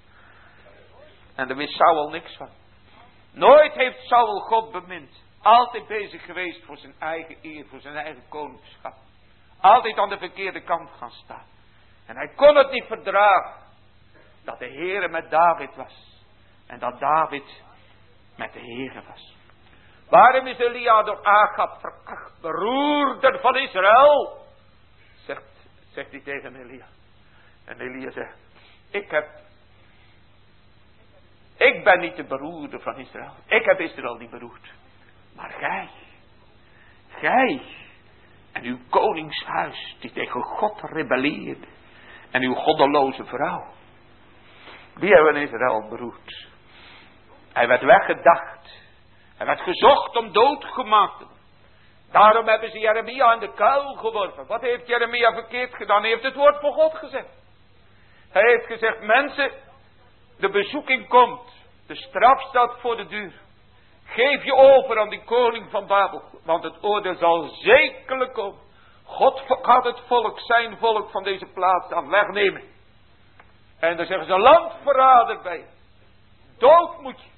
En daar wist Saul niks van. Nooit heeft Saul God bemind. Altijd bezig geweest voor zijn eigen eer, voor zijn eigen koningschap. Altijd aan de verkeerde kant gaan staan. En hij kon het niet verdragen dat de Heere met David was. En dat David met de Heere was. Waarom is Elia door Agab veracht, beroerder van Israël? Zegt, zegt hij tegen Elia. En Elia zegt, ik heb, ik ben niet de beroerder van Israël. Ik heb Israël niet beroerd. Maar gij, gij en uw koningshuis die tegen God rebelleerde. En uw goddeloze vrouw. Die hebben Israël beroerd. Hij werd weggedacht. Hij werd gezocht om doodgemaakt te worden. Daarom hebben ze Jeremia in de kuil geworpen. Wat heeft Jeremia verkeerd gedaan? Hij heeft het woord van God gezegd. Hij heeft gezegd, mensen, de bezoeking komt. De straf staat voor de deur. Geef je over aan die koning van Babel. Want het oordeel zal zekerlijk komen. God gaat het volk, zijn volk van deze plaats aan wegnemen. En dan zeggen ze, landverrader bij je. Dood moet je.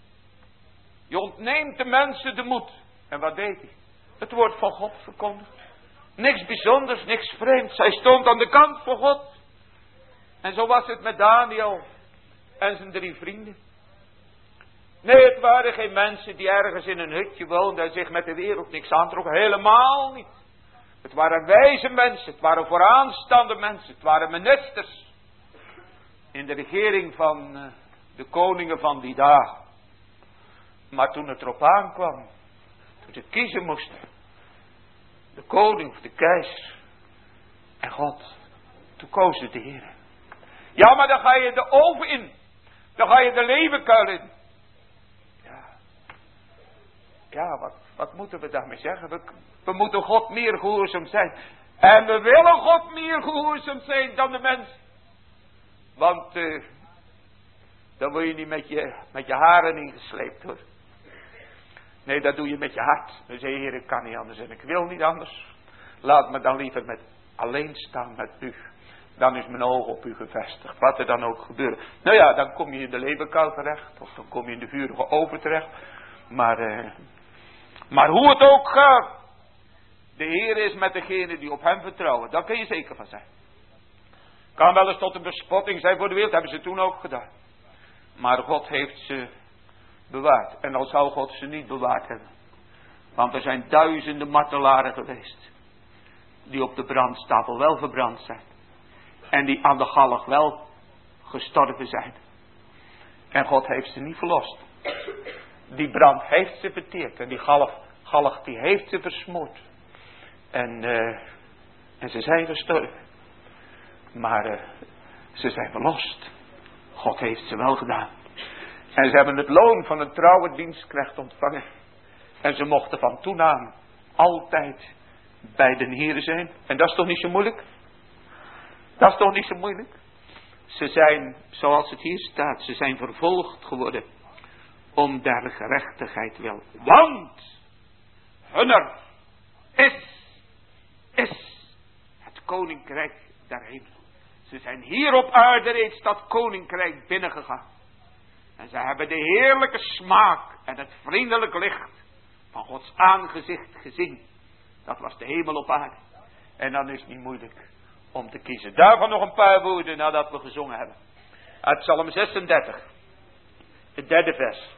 Je ontneemt de mensen de moed. En wat deed hij? Het woord van God verkondigd. Niks bijzonders, niks vreemds. Hij stond aan de kant van God. En zo was het met Daniel en zijn drie vrienden. Nee, het waren geen mensen die ergens in een hutje woonden en zich met de wereld niks aantrokken. Helemaal niet. Het waren wijze mensen, het waren vooraanstaande mensen, het waren ministers. In de regering van uh, de koningen van die dagen. Maar toen het erop aankwam, toen ze kiezen moesten. De koning of de keizer en God. Toen kozen de Heer. Ja, maar dan ga je de oven in. Dan ga je de leeuwenkuil in. Ja. Ja, wat, wat moeten we daarmee zeggen? We, we moeten God meer gehoorzaam zijn. En we willen God meer gehoorzaam zijn dan de mens. Want uh, dan word je niet met je, met je haren ingesleept hoor. Nee, dat doe je met je hart. Dan zeg je, Heer, ik kan niet anders en ik wil niet anders. Laat me dan liever met, alleen staan met u. Dan is mijn oog op u gevestigd. Wat er dan ook gebeurt. Nou ja, dan kom je in de leeuwenkuil terecht. Of dan kom je in de vurige oven terecht. Maar, uh, maar hoe het ook gaat. De Heer is met degene die op hem vertrouwen. Daar kun je zeker van zijn. Kan wel eens tot een bespotting zijn voor de wereld. Hebben ze toen ook gedaan. Maar God heeft ze bewaard. En al zou God ze niet bewaard hebben. Want er zijn duizenden martelaren geweest. Die op de brandstapel wel verbrand zijn. En die aan de galg wel gestorven zijn. En God heeft ze niet verlost. Die brand heeft ze verteerd. En die galg, galg die heeft ze versmoord. En, uh, en ze zijn gestorven. Maar uh, ze zijn verlost. God heeft ze wel gedaan. En ze hebben het loon van een trouwe dienstknecht ontvangen. En ze mochten van toen aan altijd bij de Heere zijn. En dat is toch niet zo moeilijk? Dat is toch niet zo moeilijk? Ze zijn, zoals het hier staat, ze zijn vervolgd geworden om der gerechtigheid wil. Want hunner is, is het koninkrijk der hemel. Ze zijn hier op aarde reeds dat koninkrijk binnengegaan. En ze hebben de heerlijke smaak en het vriendelijk licht van Gods aangezicht gezien. Dat was de hemel op aarde. En dan is het niet moeilijk om te kiezen. Daarvan nog een paar woorden nadat we gezongen hebben. Uit Psalm zesendertig. Het derde vers.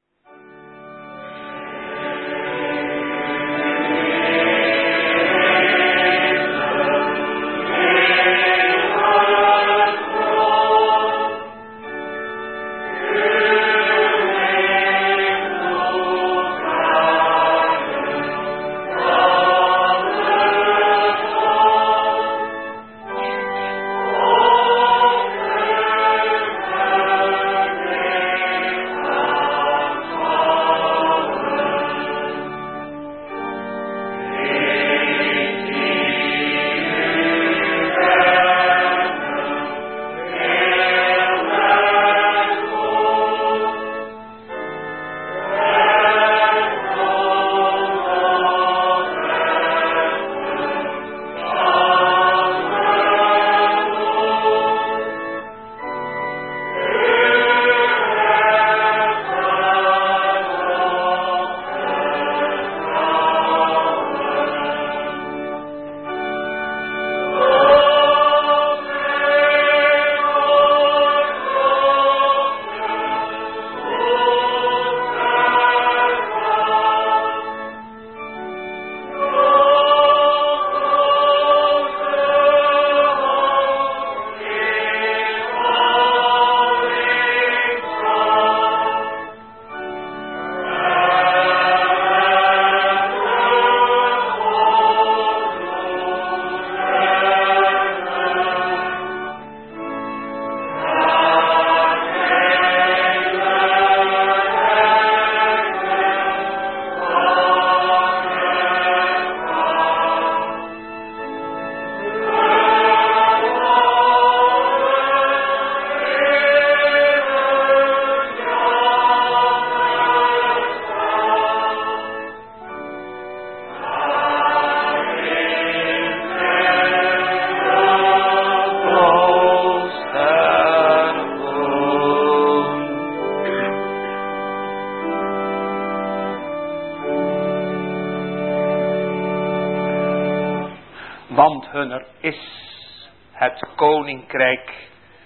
Want hunner is het koninkrijk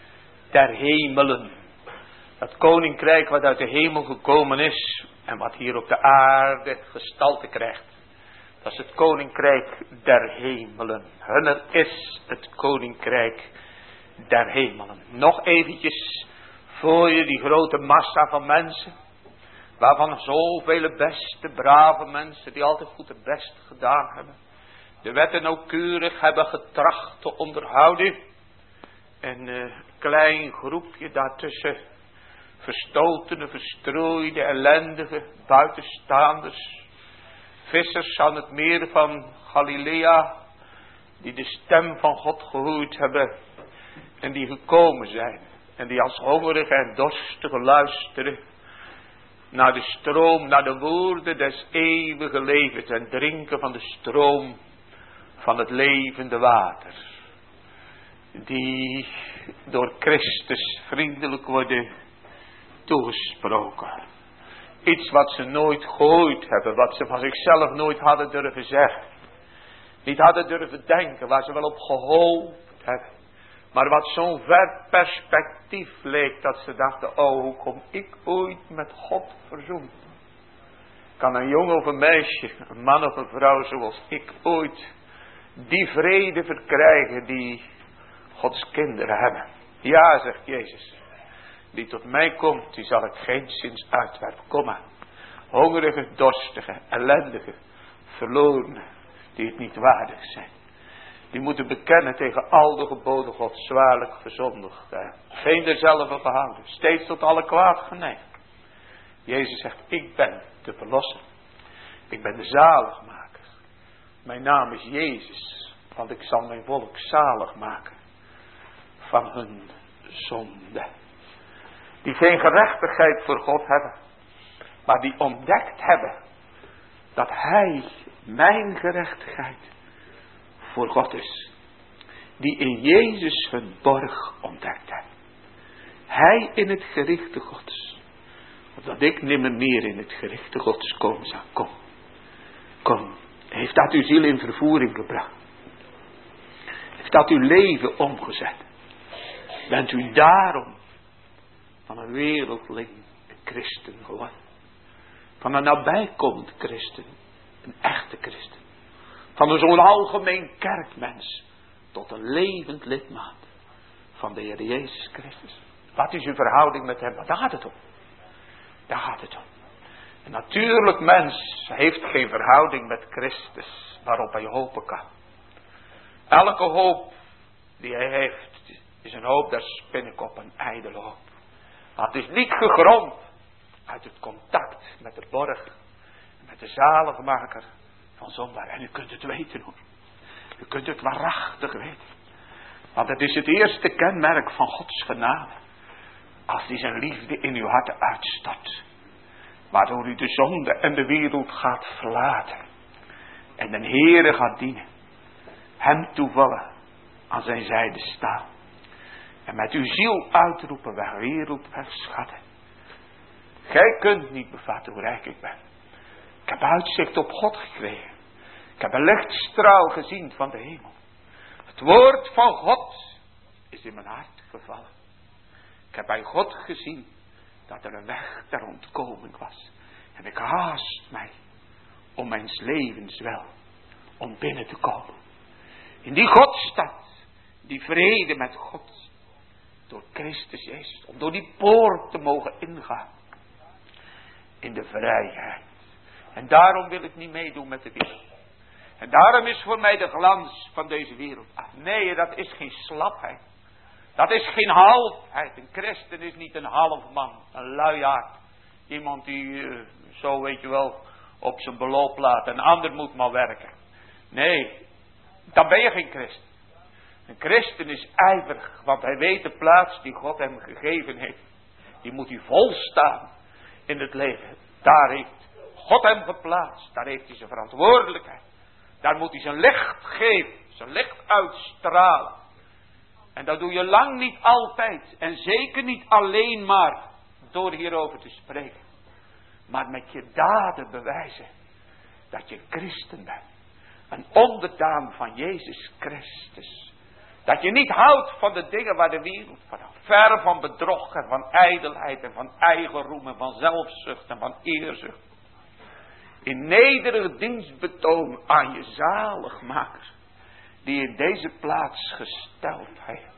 der hemelen. Dat koninkrijk wat uit de hemel gekomen is en wat hier op de aarde gestalte krijgt. Dat is het koninkrijk der hemelen. Hunner is het koninkrijk der hemelen. Nog eventjes voor je die grote massa van mensen. Waarvan zoveel beste, brave mensen die altijd goed het best gedaan hebben. De wetten nauwkeurig hebben getracht te onderhouden. En een klein groepje daartussen. Verstotene, verstrooide, ellendige, buitenstaanders. Vissers aan het meer van Galilea. Die de stem van God gehoord hebben. En die gekomen zijn. En die als hongerige en dorstige luisteren. Naar de stroom, naar de woorden des eeuwige levens. En drinken van de stroom van het levende water. Die door Christus vriendelijk worden toegesproken. Iets wat ze nooit gehoord hebben. Wat ze van zichzelf nooit hadden durven zeggen. Niet hadden durven denken. Waar ze wel op gehoopt hebben. Maar wat zo'n ver perspectief leek, dat ze dachten, oh, hoe kom ik ooit met God verzoend? Kan een jongen of een meisje, een man of een vrouw zoals ik ooit die vrede verkrijgen die Gods kinderen hebben? Ja, zegt Jezus. Die tot mij komt, die zal ik geenszins uitwerpen. Kom maar. Hongerige, dorstige, ellendige, verlorenen, die het niet waardig zijn. Die moeten bekennen tegen al de geboden Gods zwaarlijk verzondigd. Geen derzelfde behouden. Steeds tot alle kwaad geneigd. Jezus zegt, ik ben de verlosser. Ik ben de zaligmaker. Mijn naam is Jezus. Want ik zal mijn volk zalig maken. Van hun zonde. Die geen gerechtigheid voor God hebben. Maar die ontdekt hebben. Dat Hij mijn gerechtigheid voor God is. Die in Jezus hun borg ontdekt hebben. Hij in het gerichte Gods. Opdat ik nimmer meer in het gerichte Gods komen zou. Kom. Kom. Heeft dat uw ziel in vervoering gebracht? Heeft dat uw leven omgezet? Bent u daarom van een wereldling een christen geworden? Van een nabijkomend christen, een echte christen. Van een zo'n algemeen kerkmens tot een levend lidmaat van de Heer Jezus Christus. Wat is uw verhouding met hem? Daar gaat het om. Daar gaat het om. Een natuurlijk mens heeft geen verhouding met Christus waarop hij hopen kan. Elke hoop die hij heeft is een hoop der spinnekop, een ijdele hoop. Maar het is niet gegrond uit het contact met de borg, met de zaligmaker van zondaar. En u kunt het weten hoor. U kunt het waarachtig weten. Want het is het eerste kenmerk van Gods genade. Als hij zijn liefde in uw hart uitstort. Waardoor u de zonde en de wereld gaat verlaten. En de Heere gaat dienen. Hem toevallen aan zijn zijde staan. En met uw ziel uitroepen, wij wereld, wij schatten. Gij kunt niet bevatten hoe rijk ik ben. Ik heb uitzicht op God gekregen. Ik heb een lichtstraal gezien van de hemel. Het woord van God is in mijn hart gevallen. Ik heb bij God gezien dat er een weg ter ontkoming was. En ik haast mij om mijn levens wel, om binnen te komen. In die Godstad, die vrede met God, door Christus Jezus, om door die poort te mogen ingaan. In de vrijheid. En daarom wil ik niet meedoen met de wereld. En daarom is voor mij de glans van deze wereld. Ach nee, dat is geen slapheid. Dat is geen halfheid. Een christen is niet een half man, een luiaard. Iemand die uh, zo weet je wel op zijn beloop laat. Een ander moet maar werken. Nee, dan ben je geen christen. Een christen is ijverig, want hij weet de plaats die God hem gegeven heeft. Die moet hij volstaan in het leven. Daar heeft God hem geplaatst. Daar heeft hij zijn verantwoordelijkheid. Daar moet hij zijn licht geven. Zijn licht uitstralen. En dat doe je lang niet altijd. En zeker niet alleen maar door hierover te spreken. Maar met je daden bewijzen dat je christen bent. Een onderdaan van Jezus Christus. Dat je niet houdt van de dingen waar de wereld van houdt. Ver van bedrog en van ijdelheid en van eigenroem en van zelfzucht en van eerzucht. In nederig dienstbetoon aan je zaligmaker. Die in deze plaats gesteld heeft.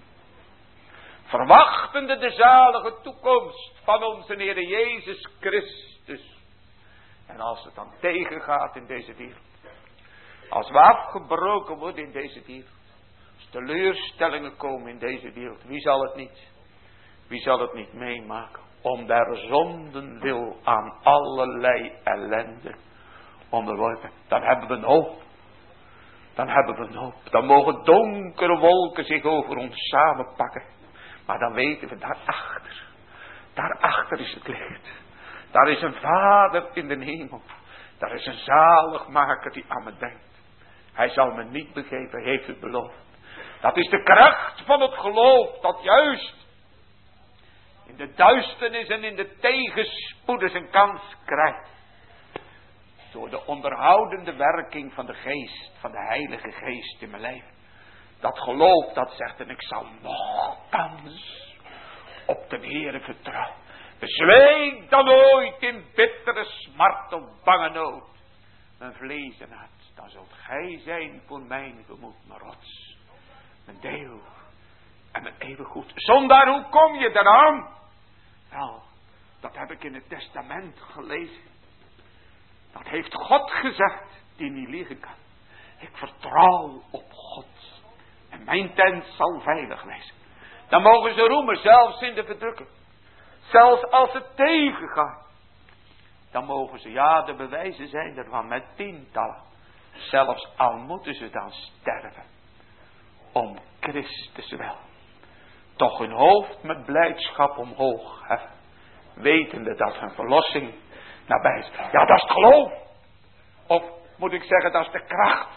Verwachtende de zalige toekomst van onze Heer Jezus Christus. En als het dan tegengaat in deze wereld. Als we afgebroken worden in deze wereld. Als teleurstellingen komen in deze wereld. Wie zal het niet? Wie zal het niet meemaken? Om der zonden wil aan allerlei ellende onderworpen. Dan hebben we een hoop. Dan hebben we een hoop. Dan mogen donkere wolken zich over ons samenpakken. Maar dan weten we daarachter. Daarachter is het licht. Daar is een Vader in de hemel. Daar is een zaligmaker die aan me denkt. Hij zal me niet begeven, heeft het beloofd. Dat is de kracht van het geloof dat juist in de duisternis en in de tegenspoeden zijn kans krijgt. Door de onderhoudende werking van de geest, van de Heilige Geest in mijn leven. Dat geloof dat zegt, en ik zal nochtans op de Heere vertrouwen. Bezweek dan ooit in bittere smart of bange nood. Mijn vlees en hart, dan zult gij zijn voor mijn gemoed mijn rots. Mijn deel en mijn eeuwig goed. Zondaar, hoe kom je daaraan? Wel, dat heb ik in het testament gelezen. Dat heeft God gezegd, die niet liegen kan. Ik vertrouw op God. En mijn tent zal veilig wezen. Dan mogen ze roemen, zelfs in de verdrukking. Zelfs als het tegengaat. Dan mogen ze, ja, de bewijzen zijn ervan met tientallen. Zelfs al moeten ze dan sterven. Om Christus wel. Toch hun hoofd met blijdschap omhoog heffen. Wetende dat hun verlossing nabij is. Ja, dat is het geloof. Of moet ik zeggen, dat is de kracht.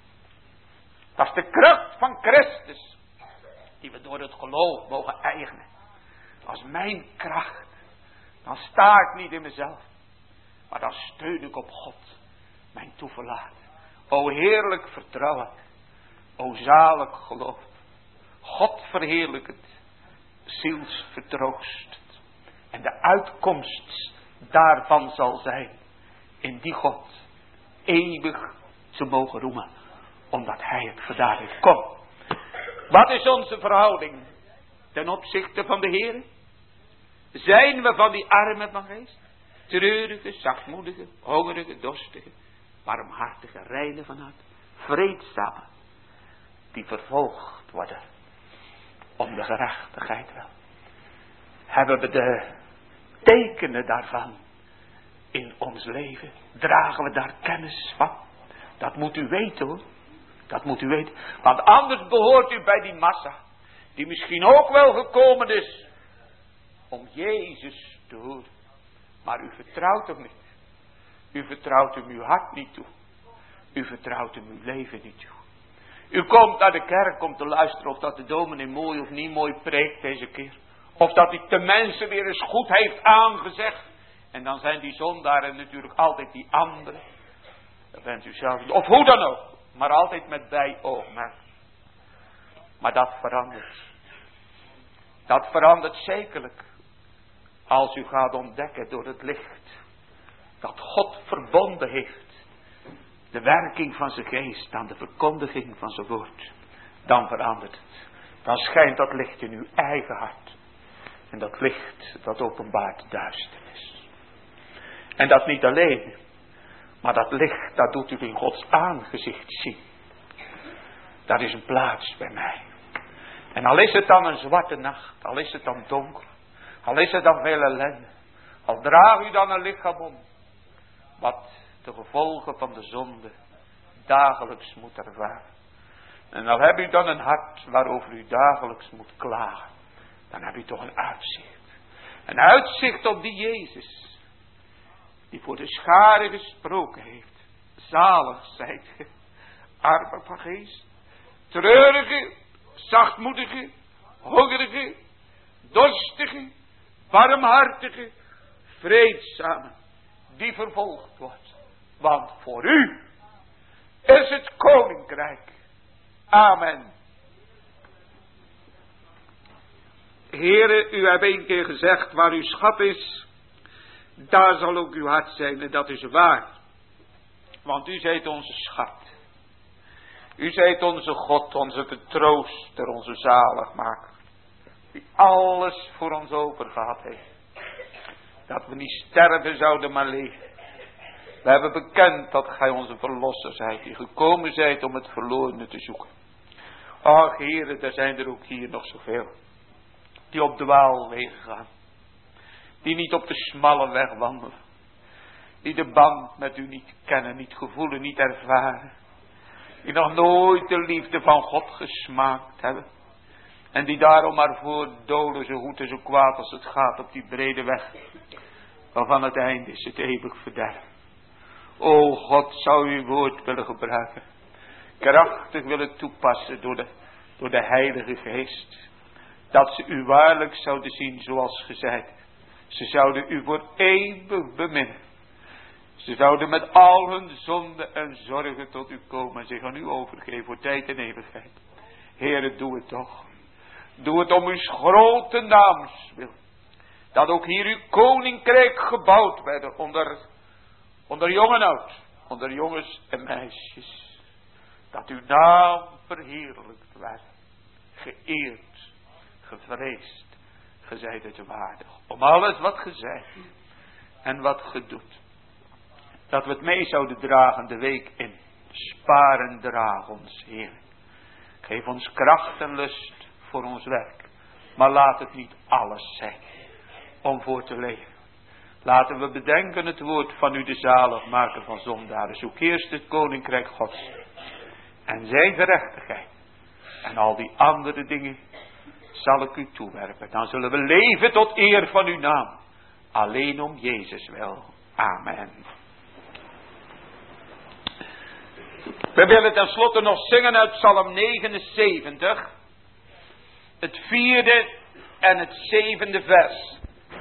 Dat is de kracht van Christus. Die we door het geloof mogen eigenen. Als mijn kracht. Dan sta ik niet in mezelf. Maar dan steun ik op God. Mijn toeverlaat. O heerlijk vertrouwen. O zalig geloof. God verheerlijkend. Zielsvertroost. En de uitkomst daarvan zal zijn. In die God. Eeuwig te mogen roemen. Omdat hij het gedaan heeft. Kom. Wat is onze verhouding ten opzichte van de Heer? Zijn we van die armen van geest? Treurige, zachtmoedige, hongerige, dorstige, warmhartige, reine van hart, vreedzame, die vervolgd worden om de gerechtigheid wel. Hebben we de tekenen daarvan in ons leven? Dragen we daar kennis van? Dat moet u weten hoor. Dat moet u weten. Want anders behoort u bij die massa. Die misschien ook wel gekomen is. Om Jezus te horen. Maar u vertrouwt hem niet. U vertrouwt hem uw hart niet toe. U vertrouwt hem uw leven niet toe. U komt naar de kerk om te luisteren of dat de dominee mooi of niet mooi preekt deze keer. Of dat hij de mensen weer eens goed heeft aangezegd. En dan zijn die zondaren natuurlijk altijd die anderen. Dat bent u zelf. Of hoe dan ook. Maar altijd met bijoogmerk. Maar dat verandert. Dat verandert zekerlijk. Als u gaat ontdekken door het licht. Dat God verbonden heeft. De werking van zijn geest aan de verkondiging van zijn woord. Dan verandert het. Dan schijnt dat licht in uw eigen hart. En dat licht dat openbaart de duisternis. En dat niet alleen. Maar dat licht, dat doet u in Gods aangezicht zien. Daar is een plaats bij mij. En al is het dan een zwarte nacht, al is het dan donker, al is het dan veel ellende, al draagt u dan een lichaam om, wat de gevolgen van de zonde dagelijks moet ervaren. En al hebt u dan een hart waarover u dagelijks moet klagen, dan heb u toch een uitzicht. Een uitzicht op die Jezus. Die voor de scharen gesproken heeft. Zalig zijt ge, arme van geest, treurige, zachtmoedige, hongerige, dorstige, warmhartige, vreedzame, die vervolgd wordt. Want voor u is het koninkrijk. Amen. Heere, u hebt een keer gezegd, waar uw schat is, daar zal ook uw hart zijn, en dat is waar. Want u zijt onze schat. U zijt onze God, onze vertrooster, onze zaligmaker. Die alles voor ons over gehad heeft. Dat we niet sterven zouden, maar leven. We hebben bekend dat gij onze verlosser zijt, die gekomen zijt om het verlorene te zoeken. Ach, Heere, er zijn er ook hier nog zoveel. Die op dwaalwegen gaan. Die niet op de smalle weg wandelen. Die de band met u niet kennen, niet gevoelen, niet ervaren. Die nog nooit de liefde van God gesmaakt hebben. En die daarom maar voortdolen zo goed en zo kwaad als het gaat op die brede weg. Waarvan het einde is het eeuwig verderf. O God, zou uw woord willen gebruiken. Krachtig willen toepassen door de, door de Heilige Geest. Dat ze u waarlijk zouden zien zoals gezegd. Ze zouden u voor eeuwig beminnen. Ze zouden met al hun zonden en zorgen tot u komen en zich aan u overgeven voor tijd en eeuwigheid. Heere, doe het toch. Doe het om uw grote naams wil. Dat ook hier uw koninkrijk gebouwd werd onder, onder jong en oud. Onder jongens en meisjes. Dat uw naam verheerlijkt werd. Geëerd. Gevreesd. Ge zijt het waardig. Om alles wat ge zegt. En wat ge doet. Dat we het mee zouden dragen de week in. Sparen draag ons, Heer. Geef ons kracht en lust voor ons werk. Maar laat het niet alles zijn. Om voor te leven. Laten we bedenken het woord van u, de zaligmaker van zondaren. Zoek eerst het koninkrijk Gods. En zijn gerechtigheid. En al die andere dingen zal ik u toewerpen. Dan zullen we leven tot eer van uw naam. Alleen om Jezus wil. Amen. We willen tenslotte nog zingen uit Psalm negenenzeventig. Het vierde en het zevende vers.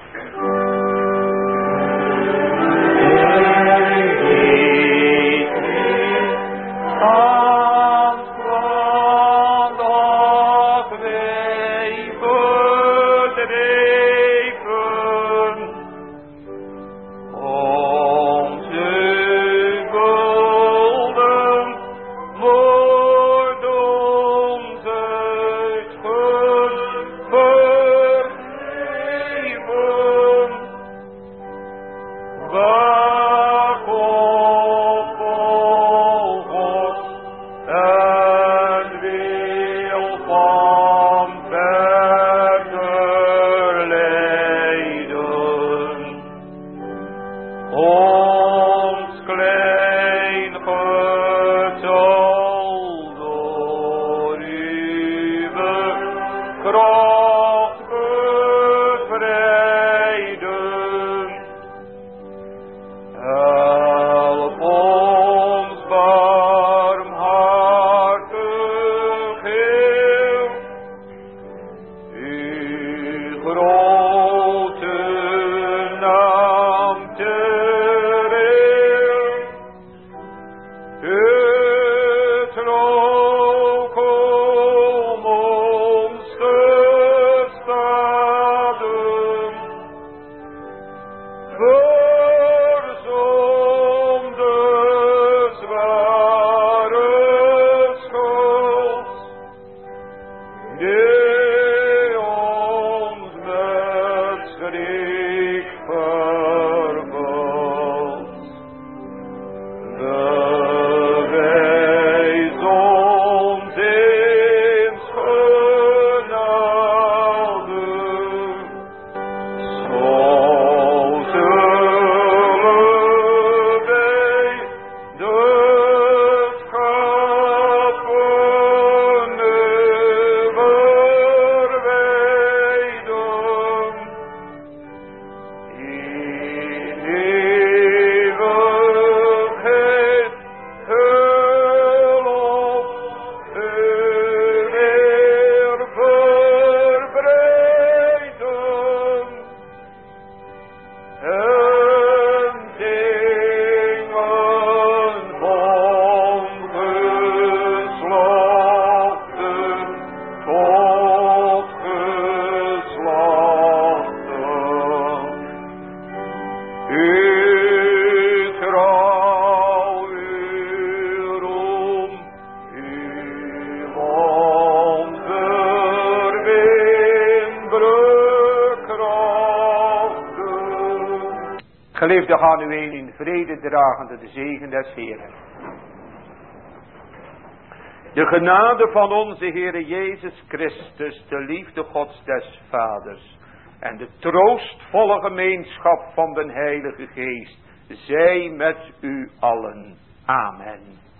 Geliefde, gaan u heen in vrede dragende de zegen des Heeren. De genade van onze Heere Jezus Christus, de liefde Gods des Vaders en de troostvolle gemeenschap van den Heilige Geest, zij met u allen. Amen.